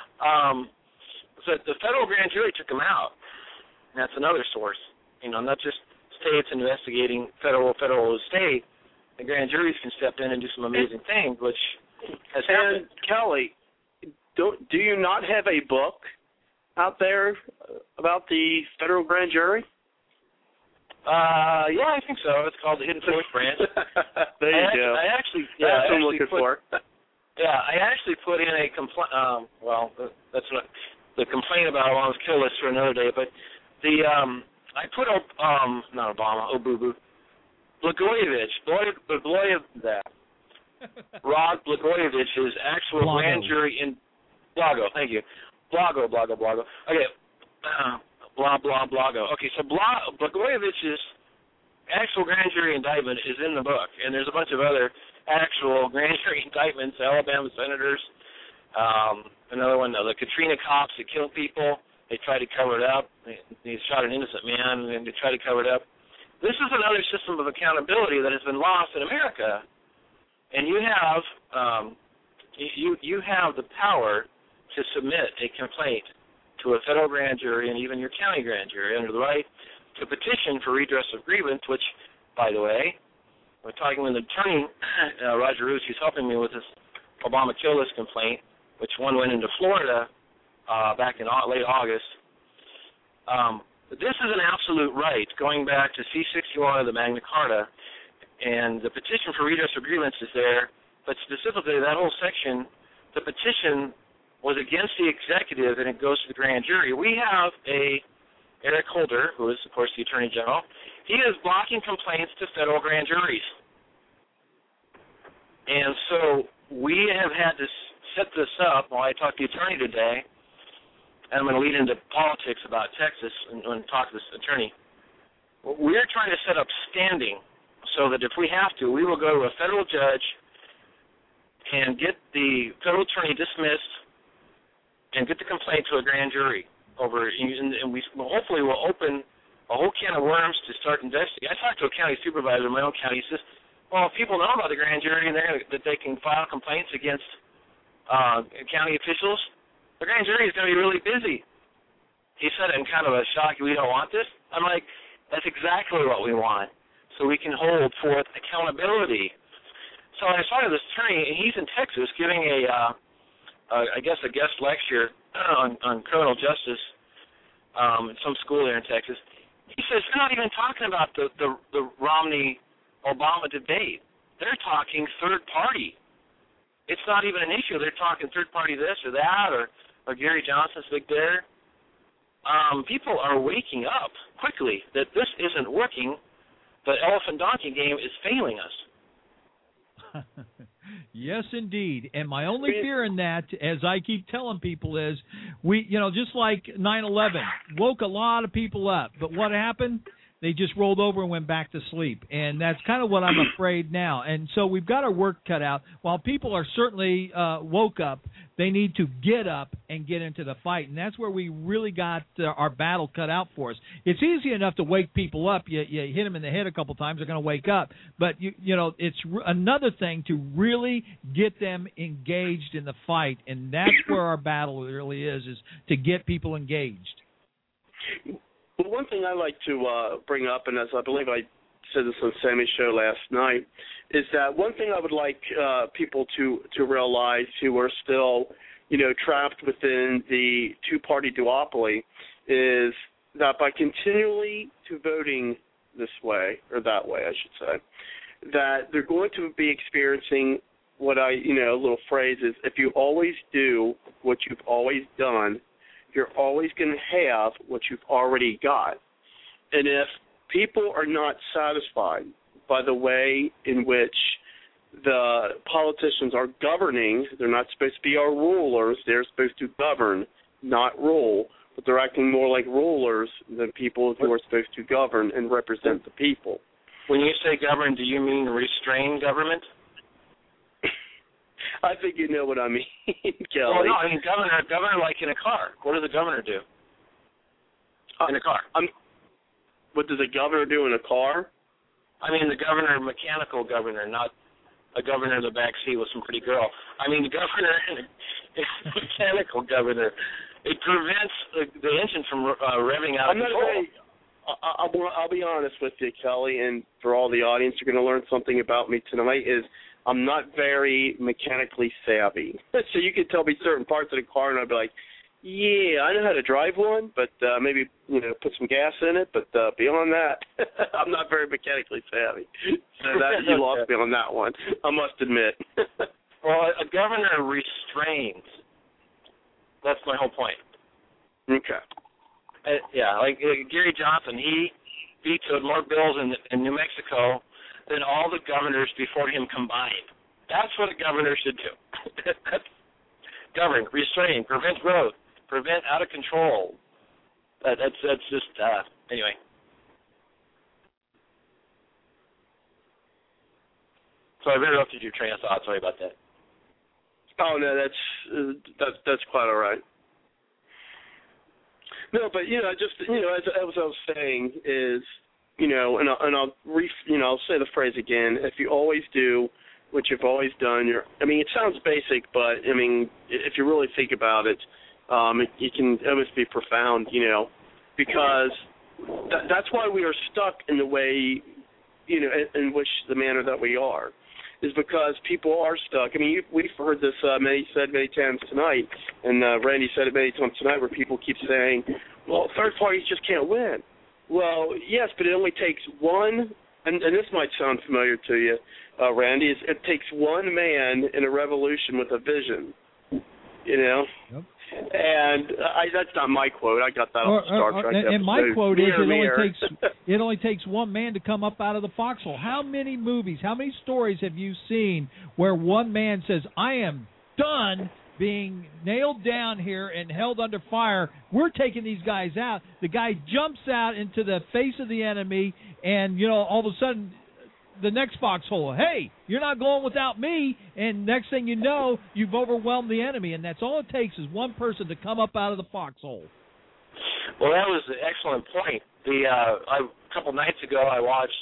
So the federal grand jury took him out. That's another source. You know, not just states investigating federal state. The grand juries can step in and do some amazing things, which has happened. Kelly, do you not have a book out there about the federal grand jury? Yeah, I think so. It's called the Hidden Force Branch. There you go. That's what I'm looking for. Yeah, I actually put in a complaint. That's what the complaint about Obama's kill list for another day. But I put up not Obama, Boo-Boo, Blagojevich, Rod Blagojevich's actual grand jury in Blago. Thank you, Blago. Okay. Blago. Okay, so Blagojevich's actual grand jury indictment is in the book, and there's a bunch of other actual grand jury indictments, Alabama senators, another one, the Katrina cops that killed people. They tried to cover it up. They shot an innocent man, and they tried to cover it up. This is another system of accountability that has been lost in America. And you have you have the power to submit a complaint to a federal grand jury and even your county grand jury under the right to petition for redress of grievance, which, by the way, we're talking with an attorney, Roger Roos, who's helping me with this Obama kill list complaint, which one went into Florida back in late August. This is an absolute right, going back to C-61 of the Magna Carta, and the petition for redress of grievance is there, but specifically that whole section, the petition was against the executive, and it goes to the grand jury. We have Eric Holder, who is, of course, the Attorney General. He is blocking complaints to federal grand juries. And so we have had to set this up while I talk to the attorney today, and I'm going to lead into politics about Texas and talk to this attorney. We're trying to set up standing so that if we have to, we will go to a federal judge and get the federal attorney dismissed and get the complaint to a grand jury over, and we hopefully will open a whole can of worms to start investigating. I talked to a county supervisor in my own county. He says, well, if people know about the grand jury and that they can file complaints against county officials, the grand jury is going to be really busy. He said in kind of a shock, we don't want this. I'm like, that's exactly what we want, so we can hold forth accountability. So I started this attorney, and he's in Texas giving I guess a guest lecture on criminal justice in some school there in Texas. He says they're not even talking about the Romney-Obama debate. They're talking third party. It's not even an issue. They're talking third party this or that or Gary Johnson's big dare. People are waking up quickly that this isn't working. The elephant donkey game is failing us. Yes, indeed. And my only fear in that, as I keep telling people, is we, just like 9/11, woke a lot of people up. But what happened? They just rolled over and went back to sleep. And that's kind of what I'm afraid now. And so we've got our work cut out. While people are certainly woke up, they need to get up and get into the fight. And that's where we really got our battle cut out for us. It's easy enough to wake people up. You hit them in the head a couple times, they're going to wake up. But, it's another thing to really get them engaged in the fight. And that's where our battle really is to get people engaged. Well, one thing I like to bring up, and as I believe I said this on Sammy's show last night, is that one thing I would like people to realize who are still, trapped within the two-party duopoly is that by continually to voting this way, or that way, I should say, that they're going to be experiencing what a little phrase is, if you always do what you've always done, you're always going to have what you've already got. And if people are not satisfied by the way in which the politicians are governing, they're not supposed to be our rulers, they're supposed to govern, not rule, but they're acting more like rulers than people who are supposed to govern and represent the people. When you say govern, do you mean restrain government? I think you know what I mean, Kelly. Well, no, I mean governor like in a car. What does a governor do in a car? What does a governor do in a car? I mean the governor, mechanical governor, not a governor in the back seat with some pretty girl. I mean the governor, mechanical governor. It prevents the engine from revving out of control. I'll be honest with you, Kelly, and for all the audience, you're going to learn something about me tonight is I'm not very mechanically savvy. So you could tell me certain parts of the car, and I'd be like, yeah, I know how to drive one, but maybe, put some gas in it. But beyond that, I'm not very mechanically savvy. So you lost me on that one, I must admit. Well, a governor restrains. That's my whole point. Okay. Like Gary Johnson, he vetoed more bills in New Mexico than all the governors before him combined. That's what a governor should do. Govern, restrain, prevent growth, prevent out of control. That's just anyway. So I've interrupted your train of thought. Sorry about that. Oh no, that's quite all right. No, but as I was saying is, and I'll say the phrase again. If you always do what you've always done. It sounds basic, but if you really think about it, it can almost be profound, because that's why we are stuck in the way, in which the manner that we are, is because people are stuck. We've heard this said many times tonight, and Randy said it many times tonight, where people keep saying, well, third parties just can't win. Well, yes, but it only takes one, and this might sound familiar to you, Randy, it takes one man in a revolution with a vision, Yep. And that's not my quote. I got that off Star Trek episode. And my quote is, it only takes one man to come up out of the foxhole. How many movies, how many stories have you seen where one man says, I am done being nailed down here and held under fire, we're taking these guys out. The guy jumps out into the face of the enemy, and, all of a sudden, the next foxhole, hey, you're not going without me, and next thing you know, you've overwhelmed the enemy, and that's all it takes is one person to come up out of the foxhole. Well, that was an excellent point. A couple nights ago, I watched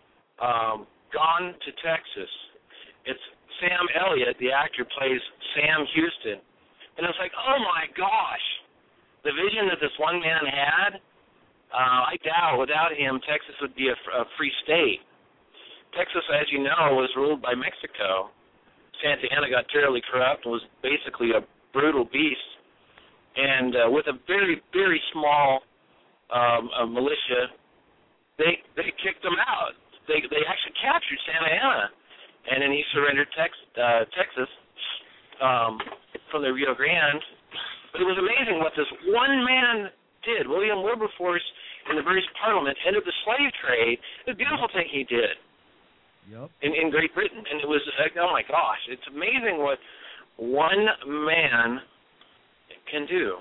Gone to Texas. It's Sam Elliott, the actor, plays Sam Houston. And it's like, oh, my gosh, the vision that this one man had, I doubt without him Texas would be a free state. Texas, as you know, was ruled by Mexico. Santa Anna got terribly corrupt and was basically a brutal beast. And with a very, very small militia, they kicked him out. They actually captured Santa Anna. And then he surrendered Texas from the Rio Grande. But it was amazing what this one man did. William Wilberforce in the British Parliament, head of the slave trade, the beautiful thing he did. Yep. In Great Britain. And it was like, oh, my gosh, it's amazing what one man can do.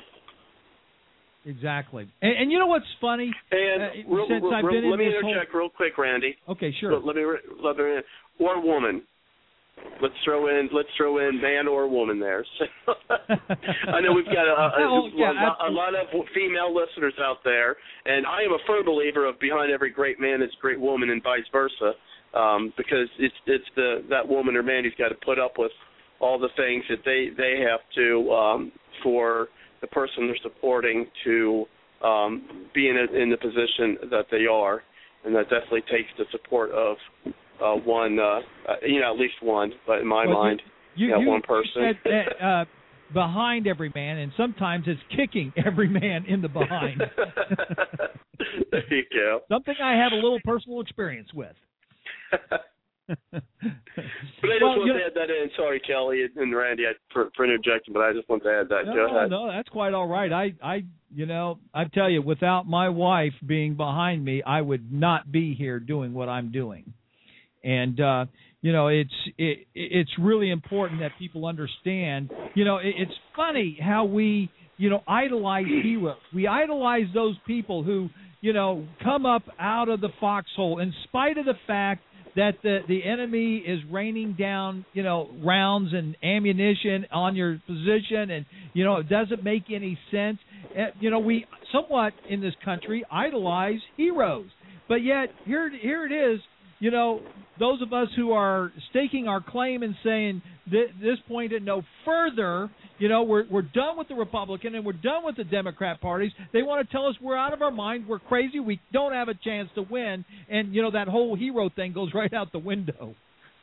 Exactly. And you know what's funny? And let me interject real quick, Randy. Okay, sure. Let me or woman. Let's throw in man or woman there. So, I know we've got a lot of female listeners out there, and I am a firm believer of behind every great man is a great woman, and vice versa. Because it's that woman or man who's got to put up with all the things that they have to for the person they're supporting to be in the position that they are, and that definitely takes the support of one, at least one, but in my mind, one person. You said, behind every man, and sometimes it's kicking every man in the behind. There you go. Something I have a little personal experience with. But I just want to add that in. Sorry, Kelly and Randy, for interjecting, but I just want to add that. Go ahead. No, that's quite all right. I tell you, without my wife being behind me, I would not be here doing what I'm doing. And it's really important that people understand. It's funny how we idolize heroes. We idolize those people who come up out of the foxhole in spite of the fact that the enemy is raining down, rounds and ammunition on your position, and, it doesn't make any sense. We somewhat in this country idolize heroes, but yet here it is, those of us who are staking our claim and saying this point and no further, we're done with the Republican and we're done with the Democrat parties. They want to tell us we're out of our mind, we're crazy, we don't have a chance to win, and, that whole hero thing goes right out the window.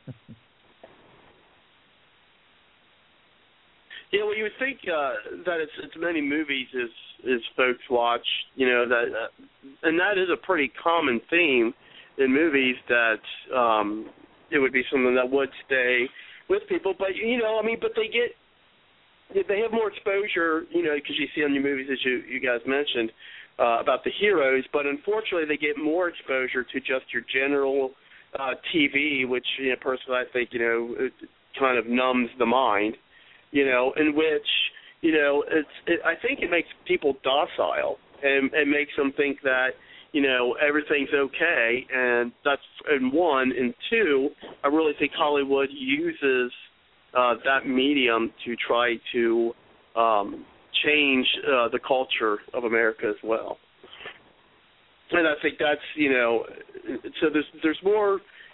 Yeah, well, you would think that it's many movies as folks watch, and that is a pretty common theme in movies that it would be something that would stay with people, but but they have more exposure, because you see on your movies, as you guys mentioned, about the heroes, but unfortunately they get more exposure to just your general TV, which personally I think it kind of numbs the mind, in which I think it makes people docile and makes them think that everything's okay, and that's in one. And two, I really think Hollywood uses that medium to try to change the culture of America as well. And I think that's, so there's more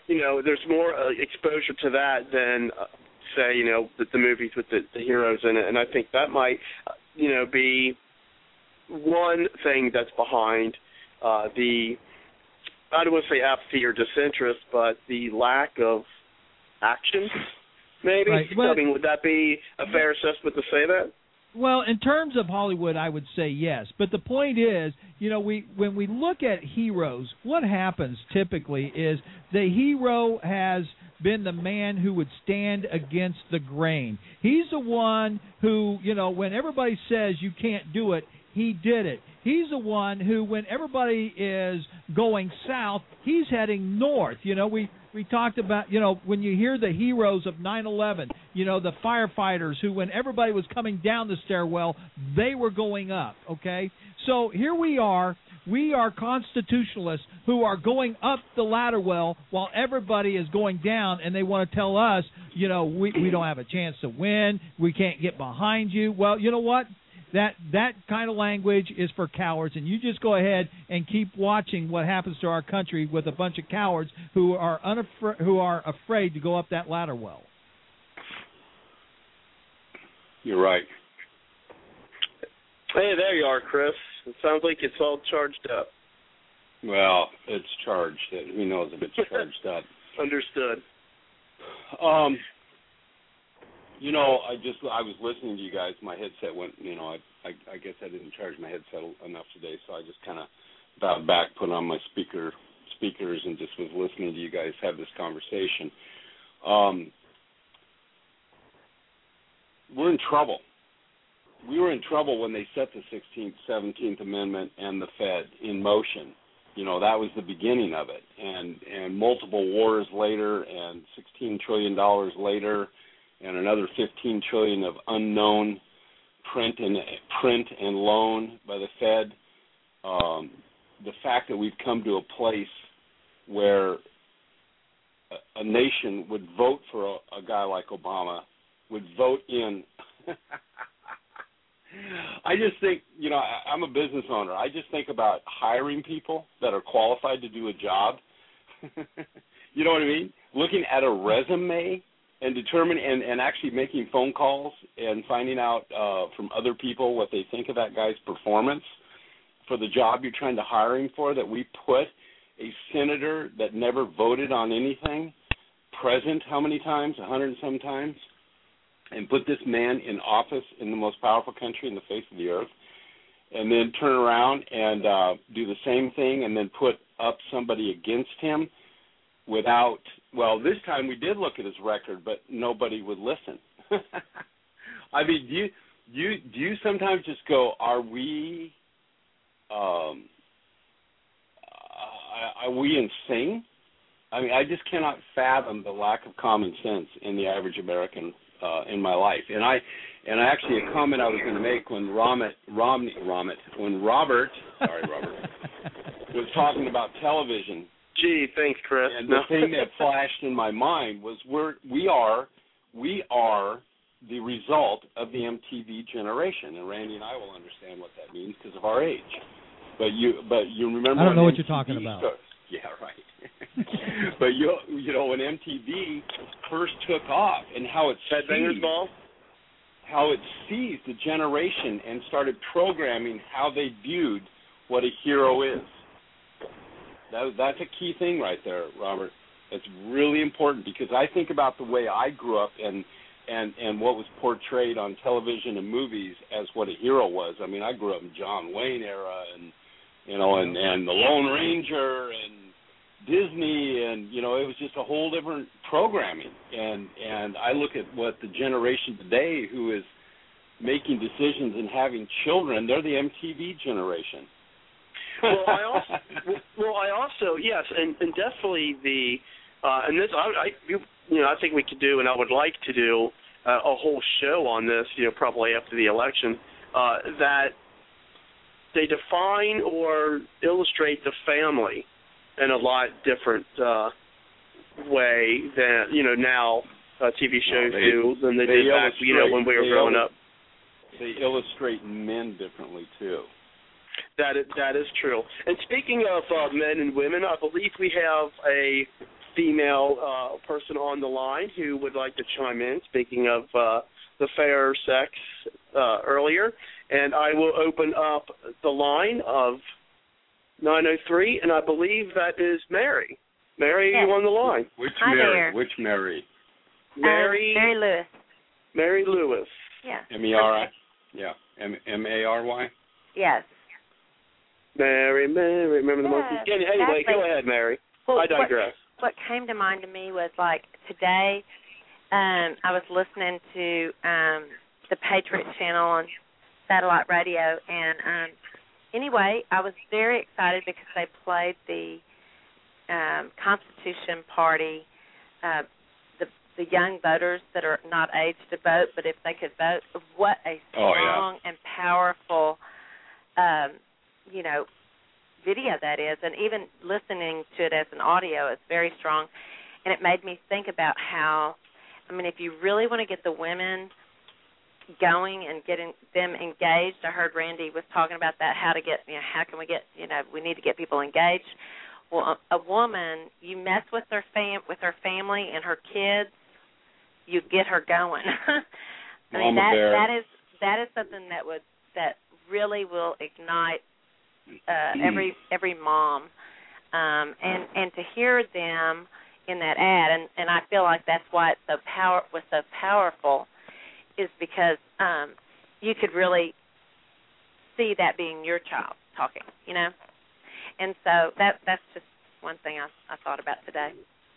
there's more exposure to that than, say, the movies with the heroes in it. And I think that might, be one thing that's behind the, I don't want to say apathy or disinterest, but the lack of action, maybe. Right. Well, I mean, would that be a fair assessment to say that? Well, in terms of Hollywood, I would say yes. But the point is, when we look at heroes, what happens typically is the hero has been the man who would stand against the grain. He's the one who, when everybody says you can't do it, he did it. He's the one who, when everybody is going south, he's heading north. We talked about, when you hear the heroes of 9/11, the firefighters who, when everybody was coming down the stairwell, they were going up, okay? So here we are constitutionalists who are going up the ladder well while everybody is going down, and they want to tell us, we don't have a chance to win, we can't get behind you. Well, you know what? That kind of language is for cowards, and you just go ahead and keep watching what happens to our country with a bunch of cowards who are afraid to go up that ladder well. You're right. Hey, there you are, Chris. It sounds like it's all charged up. Well, it's charged. Who knows if it's charged up? Understood. I was listening to you guys. My headset went, I guess I didn't charge my headset enough today, so I just kind of bowed back, put on my speakers, and just was listening to you guys have this conversation. We're in trouble. We were in trouble when they set the 16th, 17th Amendment and the Fed in motion. That was the beginning of it. And multiple wars later and $16 trillion later and another $15 trillion of unknown print and loan by the Fed. The fact that we've come to a place where a nation would vote for a guy like Obama, would vote in. I just think, I'm a business owner. I just think about hiring people that are qualified to do a job. You know what I mean? Looking at a resume and determining and actually making phone calls and finding out from other people what they think of that guy's performance for the job you're trying to hire him for, that we put a senator that never voted on anything present how many times? 100 and some times? And put this man in office in the most powerful country in the face of the earth, and then turn around and do the same thing and then put up somebody against him without, well, this time we did look at his record, but nobody would listen. I mean, do you sometimes just go, are we insane? I mean, I just cannot fathom the lack of common sense in the average American in my life. And actually a comment I was going to make when Robert was talking about television. Gee, thanks, Chris. And the thing that flashed in my mind was we are the result of the MTV generation, and Randy and I will understand what that means because of our age. But you remember? I don't know what MTV you're talking about. Yeah, right. But when MTV first took off and how it seized the generation and started programming how they viewed what a hero is. That's a key thing right there, Robert. It's really important because I think about the way I grew up and what was portrayed on television and movies as what a hero was. I mean, I grew up in John Wayne era and the Lone Ranger and Disney, and it was just a whole different programming. And I look at what the generation today who is making decisions and having children, they're the MTV generation. I also yes, and definitely the and this I think we could do, and I would like to do a whole show on this, probably after the election, that they define or illustrate the family in a lot different way than now TV shows do than they did back when we were growing up. They illustrate men differently too. That is true. And speaking of men and women, I believe we have a female person on the line who would like to chime in, speaking of the fairer sex earlier. And I will open up the line of 903, and I believe that is Mary. Mary, yes. You on the line? Which Hi Mary? there. Which Mary? Mary Lewis. Mary Lewis. Yeah. M-E-R-I? Yeah. M-A-R-Y? Yes. Mary, remember the monkeys? Anyway, exactly. Go ahead, Mary. Well, I digress. What came to mind to me was, like, today I was listening to the Patriot Channel on satellite radio, and anyway, I was very excited because they played the Constitution Party, the young voters that are not aged to vote, but if they could vote. What a strong and powerful, video that is, and even listening to it as an audio is very strong. And it made me think about how, if you really want to get the women going and getting them engaged, I heard Randy was talking about that, how can we get, we need to get people engaged. Well, a woman, you mess with her family and her kids, you get her going. That is something that really will ignite every mom, and to hear them in that ad, and I feel like that's why it was so powerful, is because you could really see that being your child talking, and so that's just one thing I thought about today.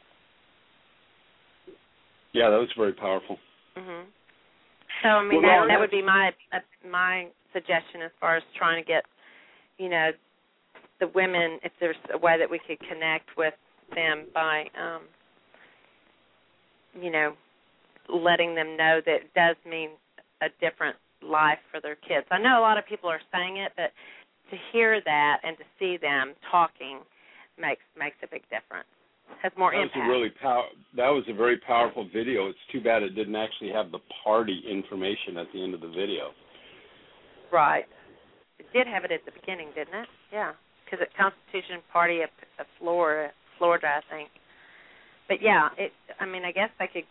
Yeah, that was very powerful. Mhm. So that would be my suggestion as far as trying to get the women, if there's a way that we could connect with them by, letting them know that it does mean a different life for their kids. I know a lot of people are saying it, but to hear that and to see them talking makes a big difference. Has more impact. That was a very powerful video. It's too bad it didn't actually have the party information at the end of the video. Right. It did have it at the beginning, didn't it? Yeah, because it's Constitution Party of Florida, I think. But yeah, I guess I could.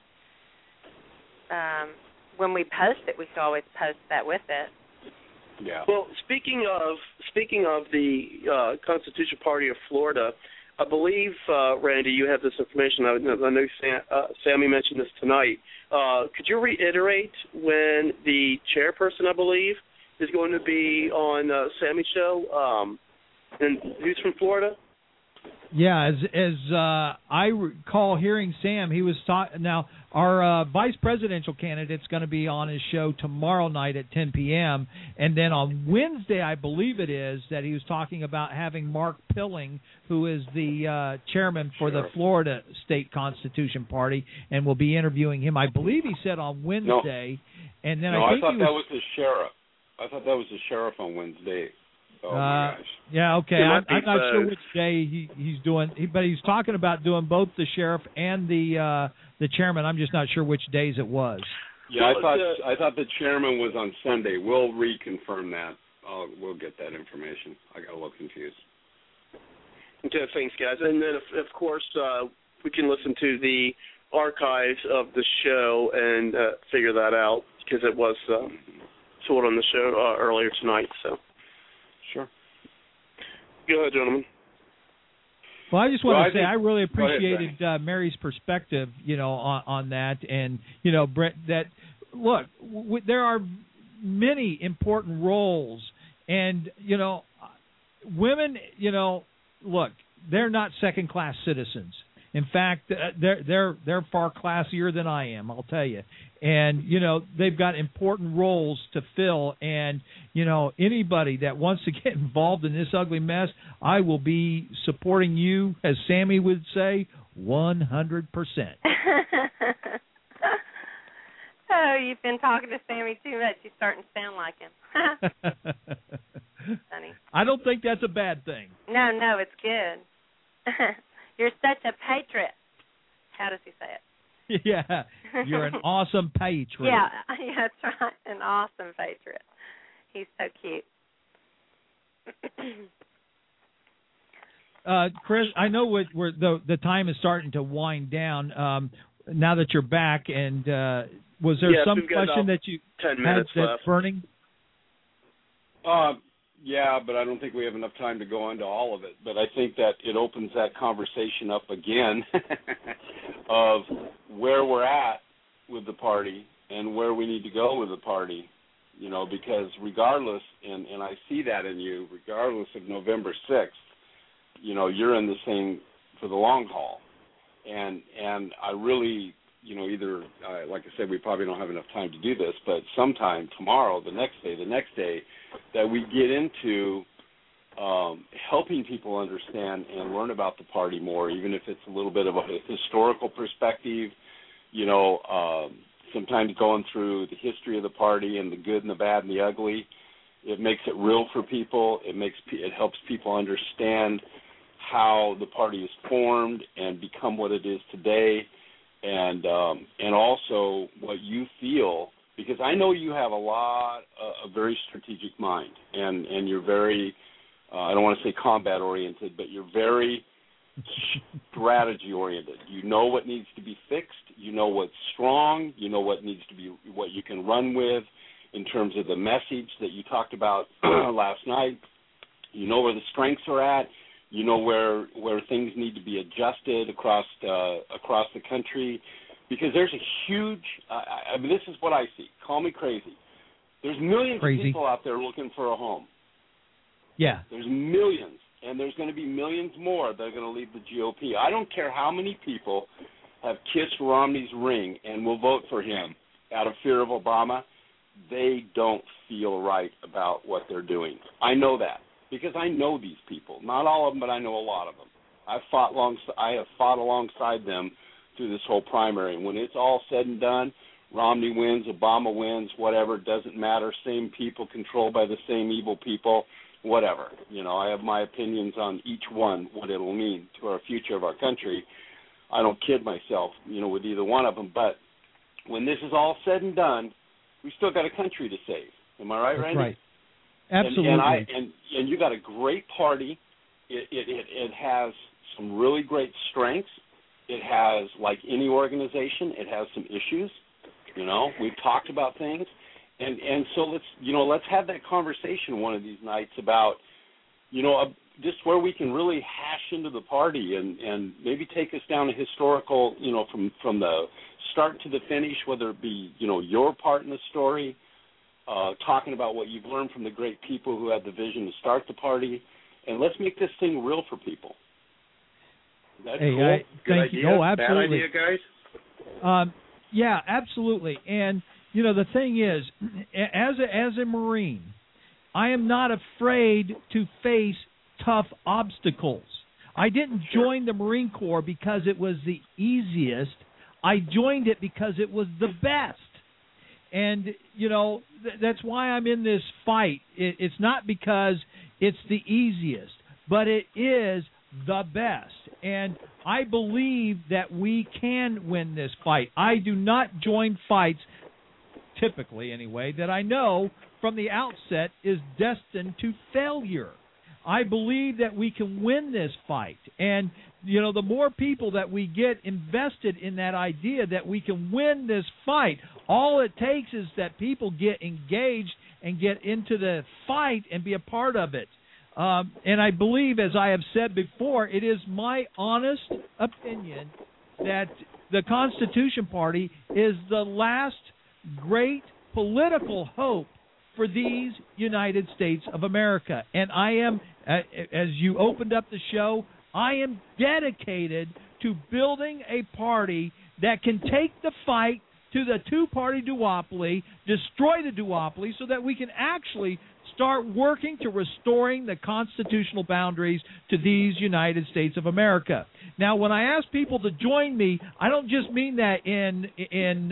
When we post it, we could always post that with it. Yeah. Well, speaking of the Constitution Party of Florida, I believe, Randy, you have this information. I know Sammy mentioned this tonight. Could you reiterate when the chairperson, I believe, is going to be on Sammy's show? And who's from Florida? Yeah, as I recall hearing Sam, he was now our vice presidential candidate's going to be on his show tomorrow night at 10 p.m. And then on Wednesday, I believe it is, that he was talking about having Mark Pilling, who is the chairman for the Florida State Constitution Party, and we'll be interviewing him. I believe he said on Wednesday. No. And then I thought that was the sheriff. I thought that was the sheriff on Wednesday. Oh my gosh. Yeah, okay. I'm not sure which day he's doing, but he's talking about doing both the sheriff and the chairman. I'm just not sure which days it was. Yeah, I thought the chairman was on Sunday. We'll reconfirm that. We'll get that information. I got a little confused. Okay, thanks, guys. And then, of course, we can listen to the archives of the show and figure that out, because it was told on the show earlier tonight. So. Sure. Go ahead, gentlemen. Well, I just want to say I really appreciated Mary's perspective, on that, and Brett. That look, there are many important roles, and women. Look, they're not second-class citizens. In fact, they're far classier than I am, I'll tell you. And, they've got important roles to fill. And, anybody that wants to get involved in this ugly mess, I will be supporting you, as Sammy would say, 100%. Oh, you've been talking to Sammy too much. You're starting to sound like him. Funny. I don't think that's a bad thing. No, it's good. You're such a patriot. How does he say it? Yeah, you're an awesome patriot. Yeah, that's right, an awesome patriot. He's so cute. Chris, I know the time is starting to wind down now that you're back, and was there some question that you 10 had minutes that's left. burning? Yeah, but I don't think we have enough time to go into all of it. But I think that it opens that conversation up again of where we're at with the party and where we need to go with the party, you know, because regardless, and I see that in you, regardless of November 6th, you know, you're in this thing for the long haul. And I really, you know, either, like I said, we probably don't have enough time to do this, but sometime tomorrow, the next day, that we get into helping people understand and learn about the party more, even if it's a little bit of a historical perspective, you know, sometimes going through the history of the party and the good and the bad and the ugly. It makes it real for people. It helps people understand how the party is formed and become what it is today, and also what you feel, because I know you have a very strategic mind, and you're very, I don't want to say combat oriented, but you're very strategy oriented. You know what needs to be fixed. You know what's strong. You know what needs to be, what you can run with in terms of the message that you talked about last night. You know where the strengths are at. You know where things need to be adjusted across the country, because there's a huge. I mean, this is what I see. Call me crazy. There's millions of people out there looking for a home. Yeah. There's millions, and there's going to be millions more that are going to leave the GOP. I don't care how many people have kissed Romney's ring and will vote for him out of fear of Obama. They don't feel right about what they're doing. I know that, because I know these people. Not all of them, but I know a lot of them. I have fought alongside them through this whole primary. And when it's all said and done, Romney wins, Obama wins, whatever, doesn't matter. Same people controlled by the same evil people, whatever. You know, I have my opinions on each one, what it'll mean to our future of our country. I don't kid myself, you know, with either one of them. But when this is all said and done, we still got a country to save. Am I right, That's Randy? right. Absolutely. And you got a great party. It has some really great strengths. It has, like any organization, it has some issues. You know, we've talked about things, and so let's have that conversation one of these nights about, you know, just where we can really hash into the party and maybe take us down a historical, you know, from the start to the finish, whether it be, you know, your part in the story. Talking about what you've learned from the great people who had the vision to start the party, and let's make this thing real for people. That's cool. Good idea. Oh, absolutely. Bad idea, guys? Yeah, absolutely. And you know, the thing is, as a Marine, I am not afraid to face tough obstacles. I didn't join the Marine Corps because it was the easiest. I joined it because it was the best. And, you know, that's why I'm in this fight. It's not because it's the easiest, but it is the best. And I believe that we can win this fight. I do not join fights, typically anyway, that I know from the outset is destined to failure. I believe that we can win this fight. And, you know, the more people that we get invested in that idea that we can win this fight, all it takes is that people get engaged and get into the fight and be a part of it. And I believe, as I have said before, it is my honest opinion that the Constitution Party is the last great political hope for these United States of America. And I am, as you opened up the show, I am dedicated to building a party that can take the fight to the two-party duopoly, destroy the duopoly, so that we can actually start working to restoring the constitutional boundaries to these United States of America. Now, when I ask people to join me, I don't just mean that in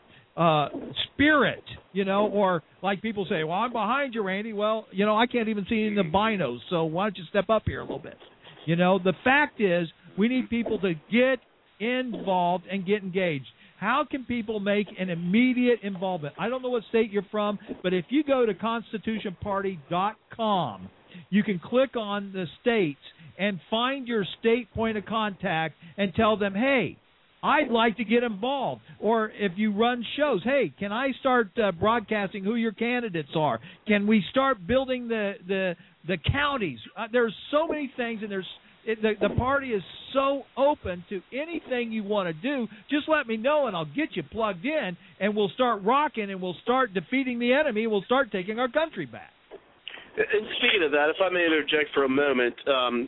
spirit, you know, or like people say, well, I'm behind you, Randy. Well, you know, I can't even see in the binos, so why don't you step up here a little bit? You know, the fact is we need people to get involved and get engaged. How can people make an immediate involvement? I don't know what state you're from, but if you go to constitutionparty.com, you can click on the states, and find your state point of contact and tell them, hey, I'd like to get involved. Or if you run shows, hey, can I start broadcasting who your candidates are? Can we start building the counties? There's so many things, and the party is so open to anything you want to do. Just let me know, and I'll get you plugged in, and we'll start rocking, and we'll start defeating the enemy, and we'll start taking our country back. And speaking of that, if I may interject for a moment,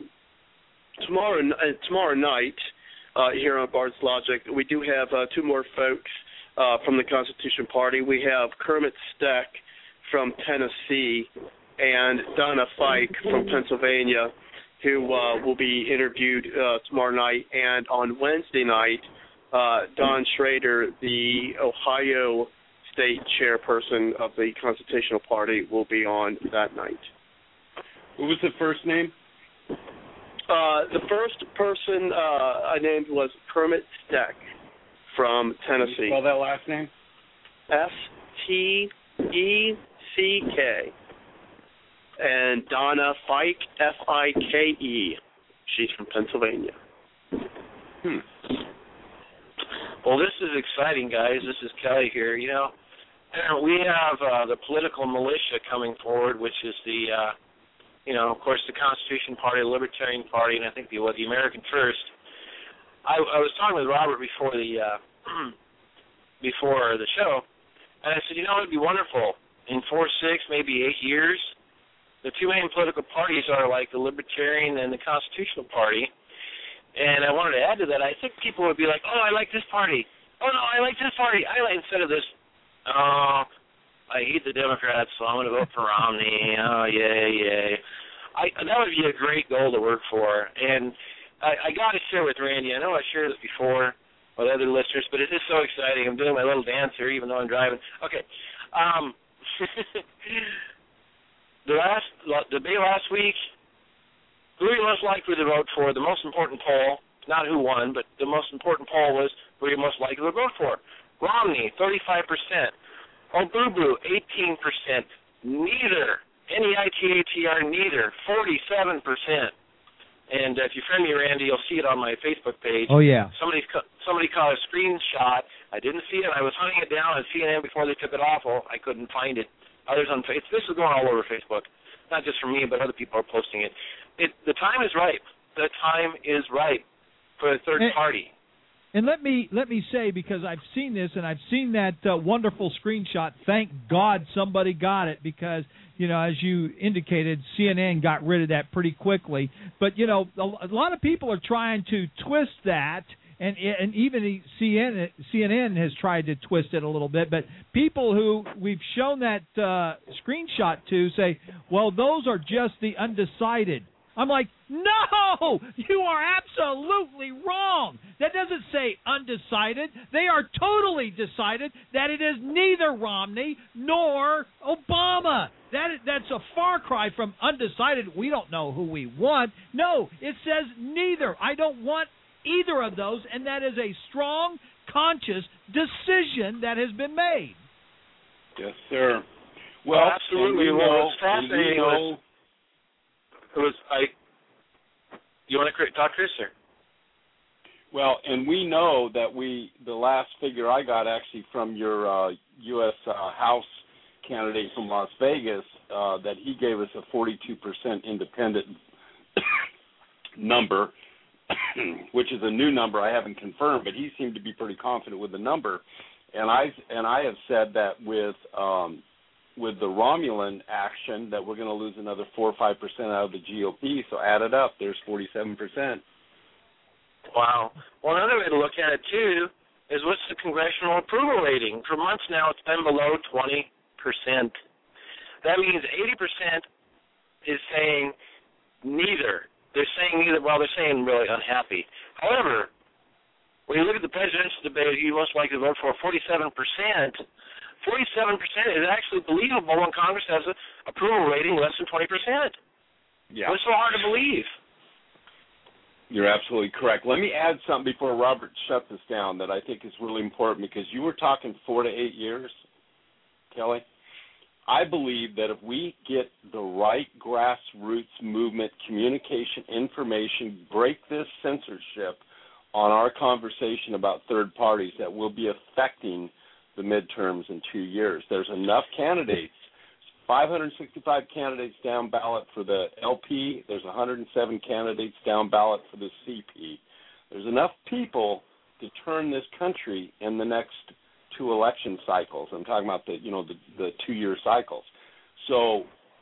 tomorrow night, here on Bard's Logic, we do have two more folks from the Constitution Party. We have Kermit Steck from Tennessee and Donna Fike from Pennsylvania, who will be interviewed tomorrow night. And on Wednesday night, Don Schrader, the Ohio State chairperson of the Constitutional Party, will be on that night. What was the first name? The first person I named was Kermit Steck from Tennessee. Can you spell that last name? Steck. And Donna Fike, Fike. She's from Pennsylvania. Well, this is exciting, guys. This is Kelly here. You know, we have the political militia coming forward, which is the of course, the Constitution Party, the Libertarian Party, and I think the American First. I was talking with Robert before the show, and I said, it'd be wonderful in 4, 6, maybe 8 years. The two main political parties are like the Libertarian and the Constitutional Party, and I wanted to add to that. I think people would be like, "Oh, I like this party. Oh no, I like this party. Instead of this, oh, I hate the Democrats, so I'm going to vote for Romney. Oh, yay. That would be a great goal to work for. And I got to share with Randy. I know I shared this before with other listeners, but it is so exciting. I'm doing my little dance here, even though I'm driving. Okay. The debate last week, who are you most likely to vote for? The most important poll, not who won, but the most important poll was who are you most likely to vote for? Romney, 35%. Obubu, 18%. Neither. N-E-I-T-H-E-R, neither. 47%. And if you friend me, Randy, you'll see it on my Facebook page. Oh, yeah. Somebody caught a screenshot. I didn't see it. I was hunting it down on CNN before they took it off. Well, I couldn't find it. Others on Facebook. This is going all over Facebook. Not just for me, but other people are posting it. The time is ripe. The time is ripe for a third party. And let me say, because I've seen this and I've seen that wonderful screenshot. Thank God somebody got it, because as you indicated, CNN got rid of that pretty quickly. But a lot of people are trying to twist that, and even CNN has tried to twist it a little bit. But people who we've shown that screenshot to say, well, those are just the undecided. I'm like, no, you are absolutely wrong. That doesn't say undecided. They are totally decided that it is neither Romney nor Obama. That's a far cry from undecided. We don't know who we want. No, it says neither. I don't want either of those, and that is a strong, conscious decision that has been made. Yes, sir. Well, absolutely. Well, it's fascinating. You want to talk, Chris, sir? Well, and we know that the last figure I got actually from your U.S. House candidate from Las Vegas, that he gave us a 42% independent number, which is a new number I haven't confirmed, but he seemed to be pretty confident with the number. And I have said that with the Romulan action that we're going to lose another 4 or 5% out of the GOP. So add it up, there's 47%. Wow. Well, another way to look at it, too, is what's the congressional approval rating? For months now, it's been below 20%. That means 80% is saying neither. They're saying neither while they're saying really unhappy. However, when you look at the presidential debate, you most likely vote for 47%. 47% is actually believable when Congress has an approval rating less than 20%. Yeah. What's so hard to believe? You're absolutely correct. Let me add something before Robert shuts this down that I think is really important, because you were talking 4 to 8 years, Kelly. I believe that if we get the right grassroots movement, communication, information, break this censorship on our conversation about third parties, that will be affecting the midterms in 2 years. There's enough candidates, 565 candidates down ballot for the LP. There's 107 candidates down ballot for the CP. There's enough people to turn this country in the next 2 election cycles. I'm talking about the 2-year cycles. So,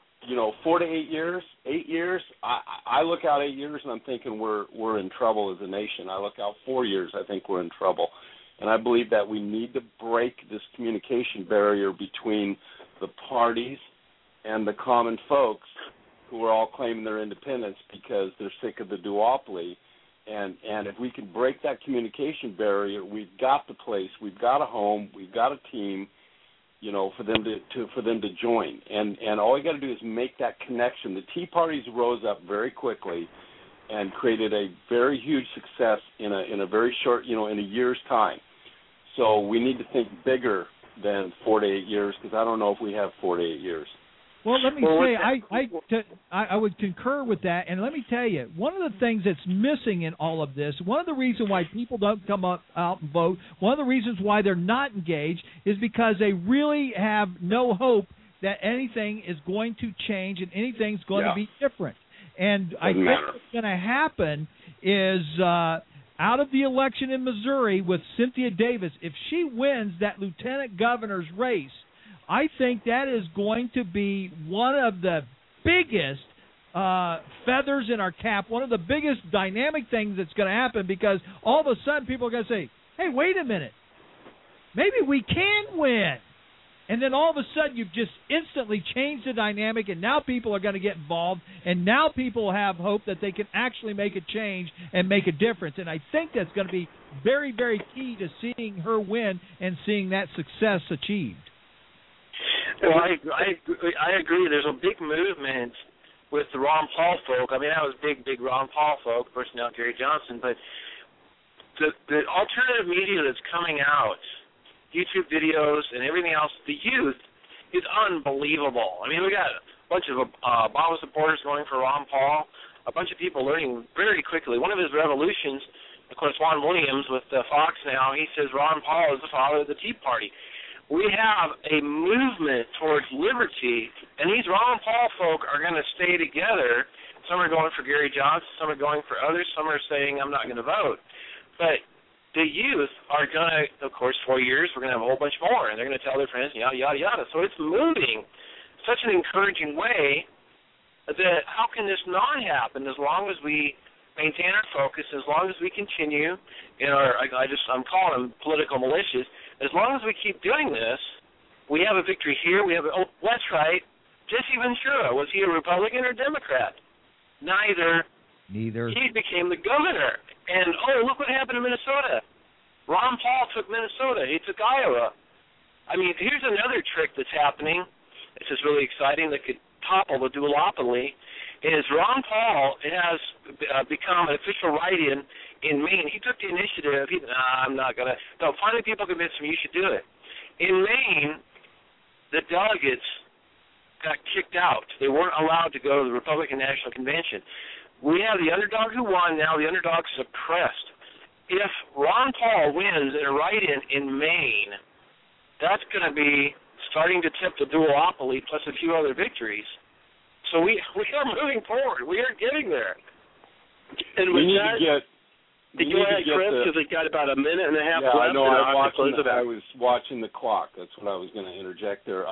4 to 8 years, 8 years. I look out 8 years and I'm thinking we're in trouble as a nation. I look out 4 years, I think we're in trouble. And I believe that we need to break this communication barrier between the parties and the common folks who are all claiming their independence because they're sick of the duopoly. And if we can break that communication barrier, we've got the place, we've got a home, we've got a team, for them to join. And all we got to do is make that connection. The Tea Parties rose up very quickly and created a very huge success in a very short, in a year's time. So we need to think bigger than 4 to 8 years, because I don't know if we have 4 to 8 years. Well, let me say, I would concur with that, and let me tell you, one of the things that's missing in all of this, one of the reasons why people don't come out and vote, one of the reasons why they're not engaged is because they really have no hope that anything is going to change and anything's going to be different. And I think what's going to happen is out of the election in Missouri with Cynthia Davis, if she wins that lieutenant governor's race, I think that is going to be one of the biggest feathers in our cap, one of the biggest dynamic things that's going to happen, because all of a sudden people are going to say, hey, wait a minute, maybe we can win. And then all of a sudden you've just instantly changed the dynamic, and now people are going to get involved, and now people have hope that they can actually make a change and make a difference. And I think that's going to be very, very key to seeing her win and seeing that success achieved. Well, I agree. There's a big movement with the Ron Paul folk. I mean, that was big Ron Paul folk, of course now Gary Johnson, but the alternative media that's coming out, YouTube videos and everything else, the youth is unbelievable. I mean, we got a bunch of Obama supporters going for Ron Paul, a bunch of people learning very quickly. One of his revolutions, of course, Juan Williams with Fox now, he says Ron Paul is the father of the Tea Party. We have a movement towards liberty, and these Ron Paul folk are going to stay together. Some are going for Gary Johnson, some are going for others, some are saying I'm not going to vote. But the youth are going to, of course, 4 years, we're going to have a whole bunch more, and they're going to tell their friends, yada, yada, yada. So it's moving such an encouraging way that how can this not happen as long as we maintain our focus, as long as we continue in our, I'm calling them political militias, as long as we keep doing this, we have a victory here. We have that's right. Jesse Ventura, was he a Republican or Democrat? Neither. He became the governor. And, look what happened in Minnesota. Ron Paul took Minnesota. He took Iowa. I mean, here's another trick that's happening. This is really exciting that could topple the duopoly, is Ron Paul has become an official write-in in Maine. He took the initiative. I'm not going to. No, finally people convinced him you should do it. In Maine, the delegates got kicked out. They weren't allowed to go to the Republican National Convention. We have the underdog who won. Now the underdog suppressed. If Ron Paul wins in a write-in in Maine, that's going to be starting to tip the duopoly plus a few other victories. So we are moving forward. We are getting there. And we need to get. Did you add, Chris? Because we got about a minute and a half left. I know. I was watching the clock. That's what I was going to interject there.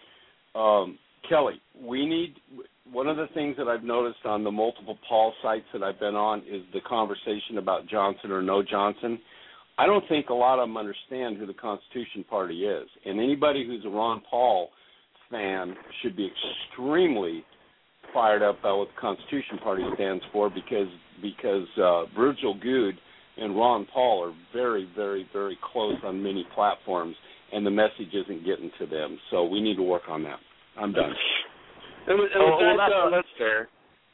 Kelly, we need. One of the things that I've noticed on the multiple Paul sites that I've been on is the conversation about Johnson or no Johnson. I don't think a lot of them understand who the Constitution Party is, and anybody who's a Ron Paul fan should be extremely fired up about what the Constitution Party stands for, because Virgil Goode and Ron Paul are very, very, very close on many platforms, and the message isn't getting to them. So we need to work on that. I'm done. That's fair.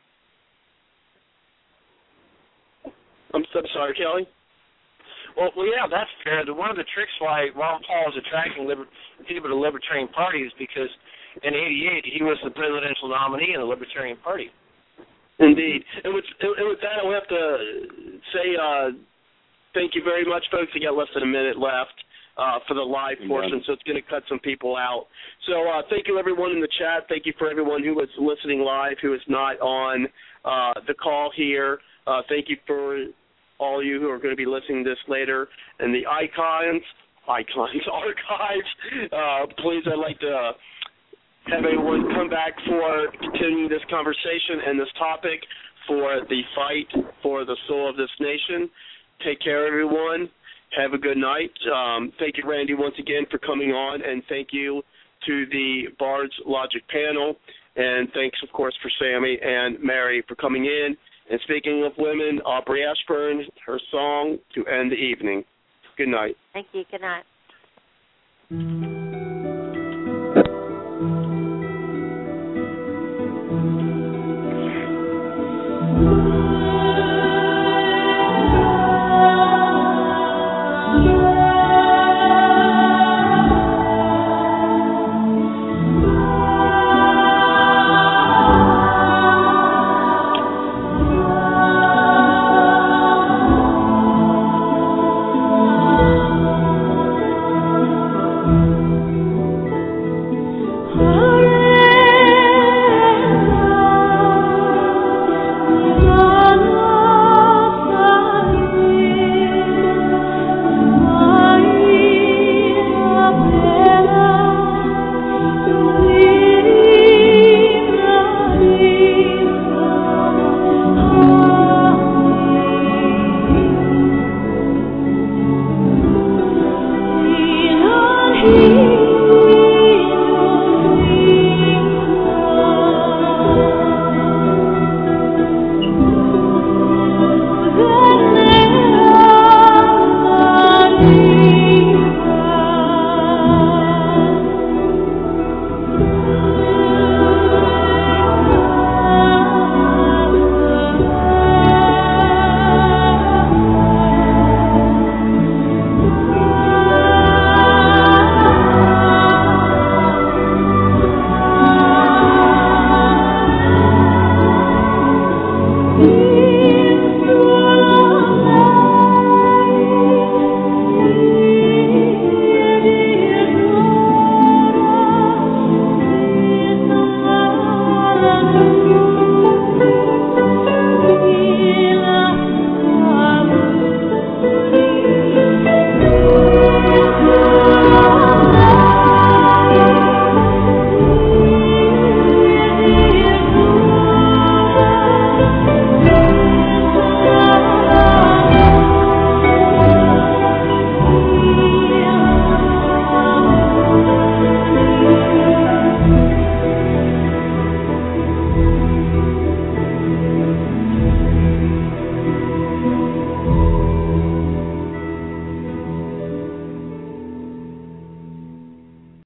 I'm sorry, Kelly? Well, yeah, that's fair. One of the tricks why Ron Paul is attracting people to libertarian parties is because in '88, he was the presidential nominee in the Libertarian Party. Indeed. And with that, I have to say thank you very much, folks. We got less than a minute left for the live portion, so it's going to cut some people out. So thank you, everyone in the chat. Thank you for everyone who was listening live, who is not on the call here. Thank you for all you who are going to be listening to this later. And the archives, please, I'd like to have everyone come back for continuing this conversation and this topic for the fight for the soul of this nation. Take care, everyone. Have a good night. Thank you, Randy, once again for coming on, and thank you to the Bard's Logic panel. And thanks, of course, for Sammy and Mary for coming in. And speaking of women, Aubrey Ashburn, her song to end the evening. Good night. Thank you. Good night.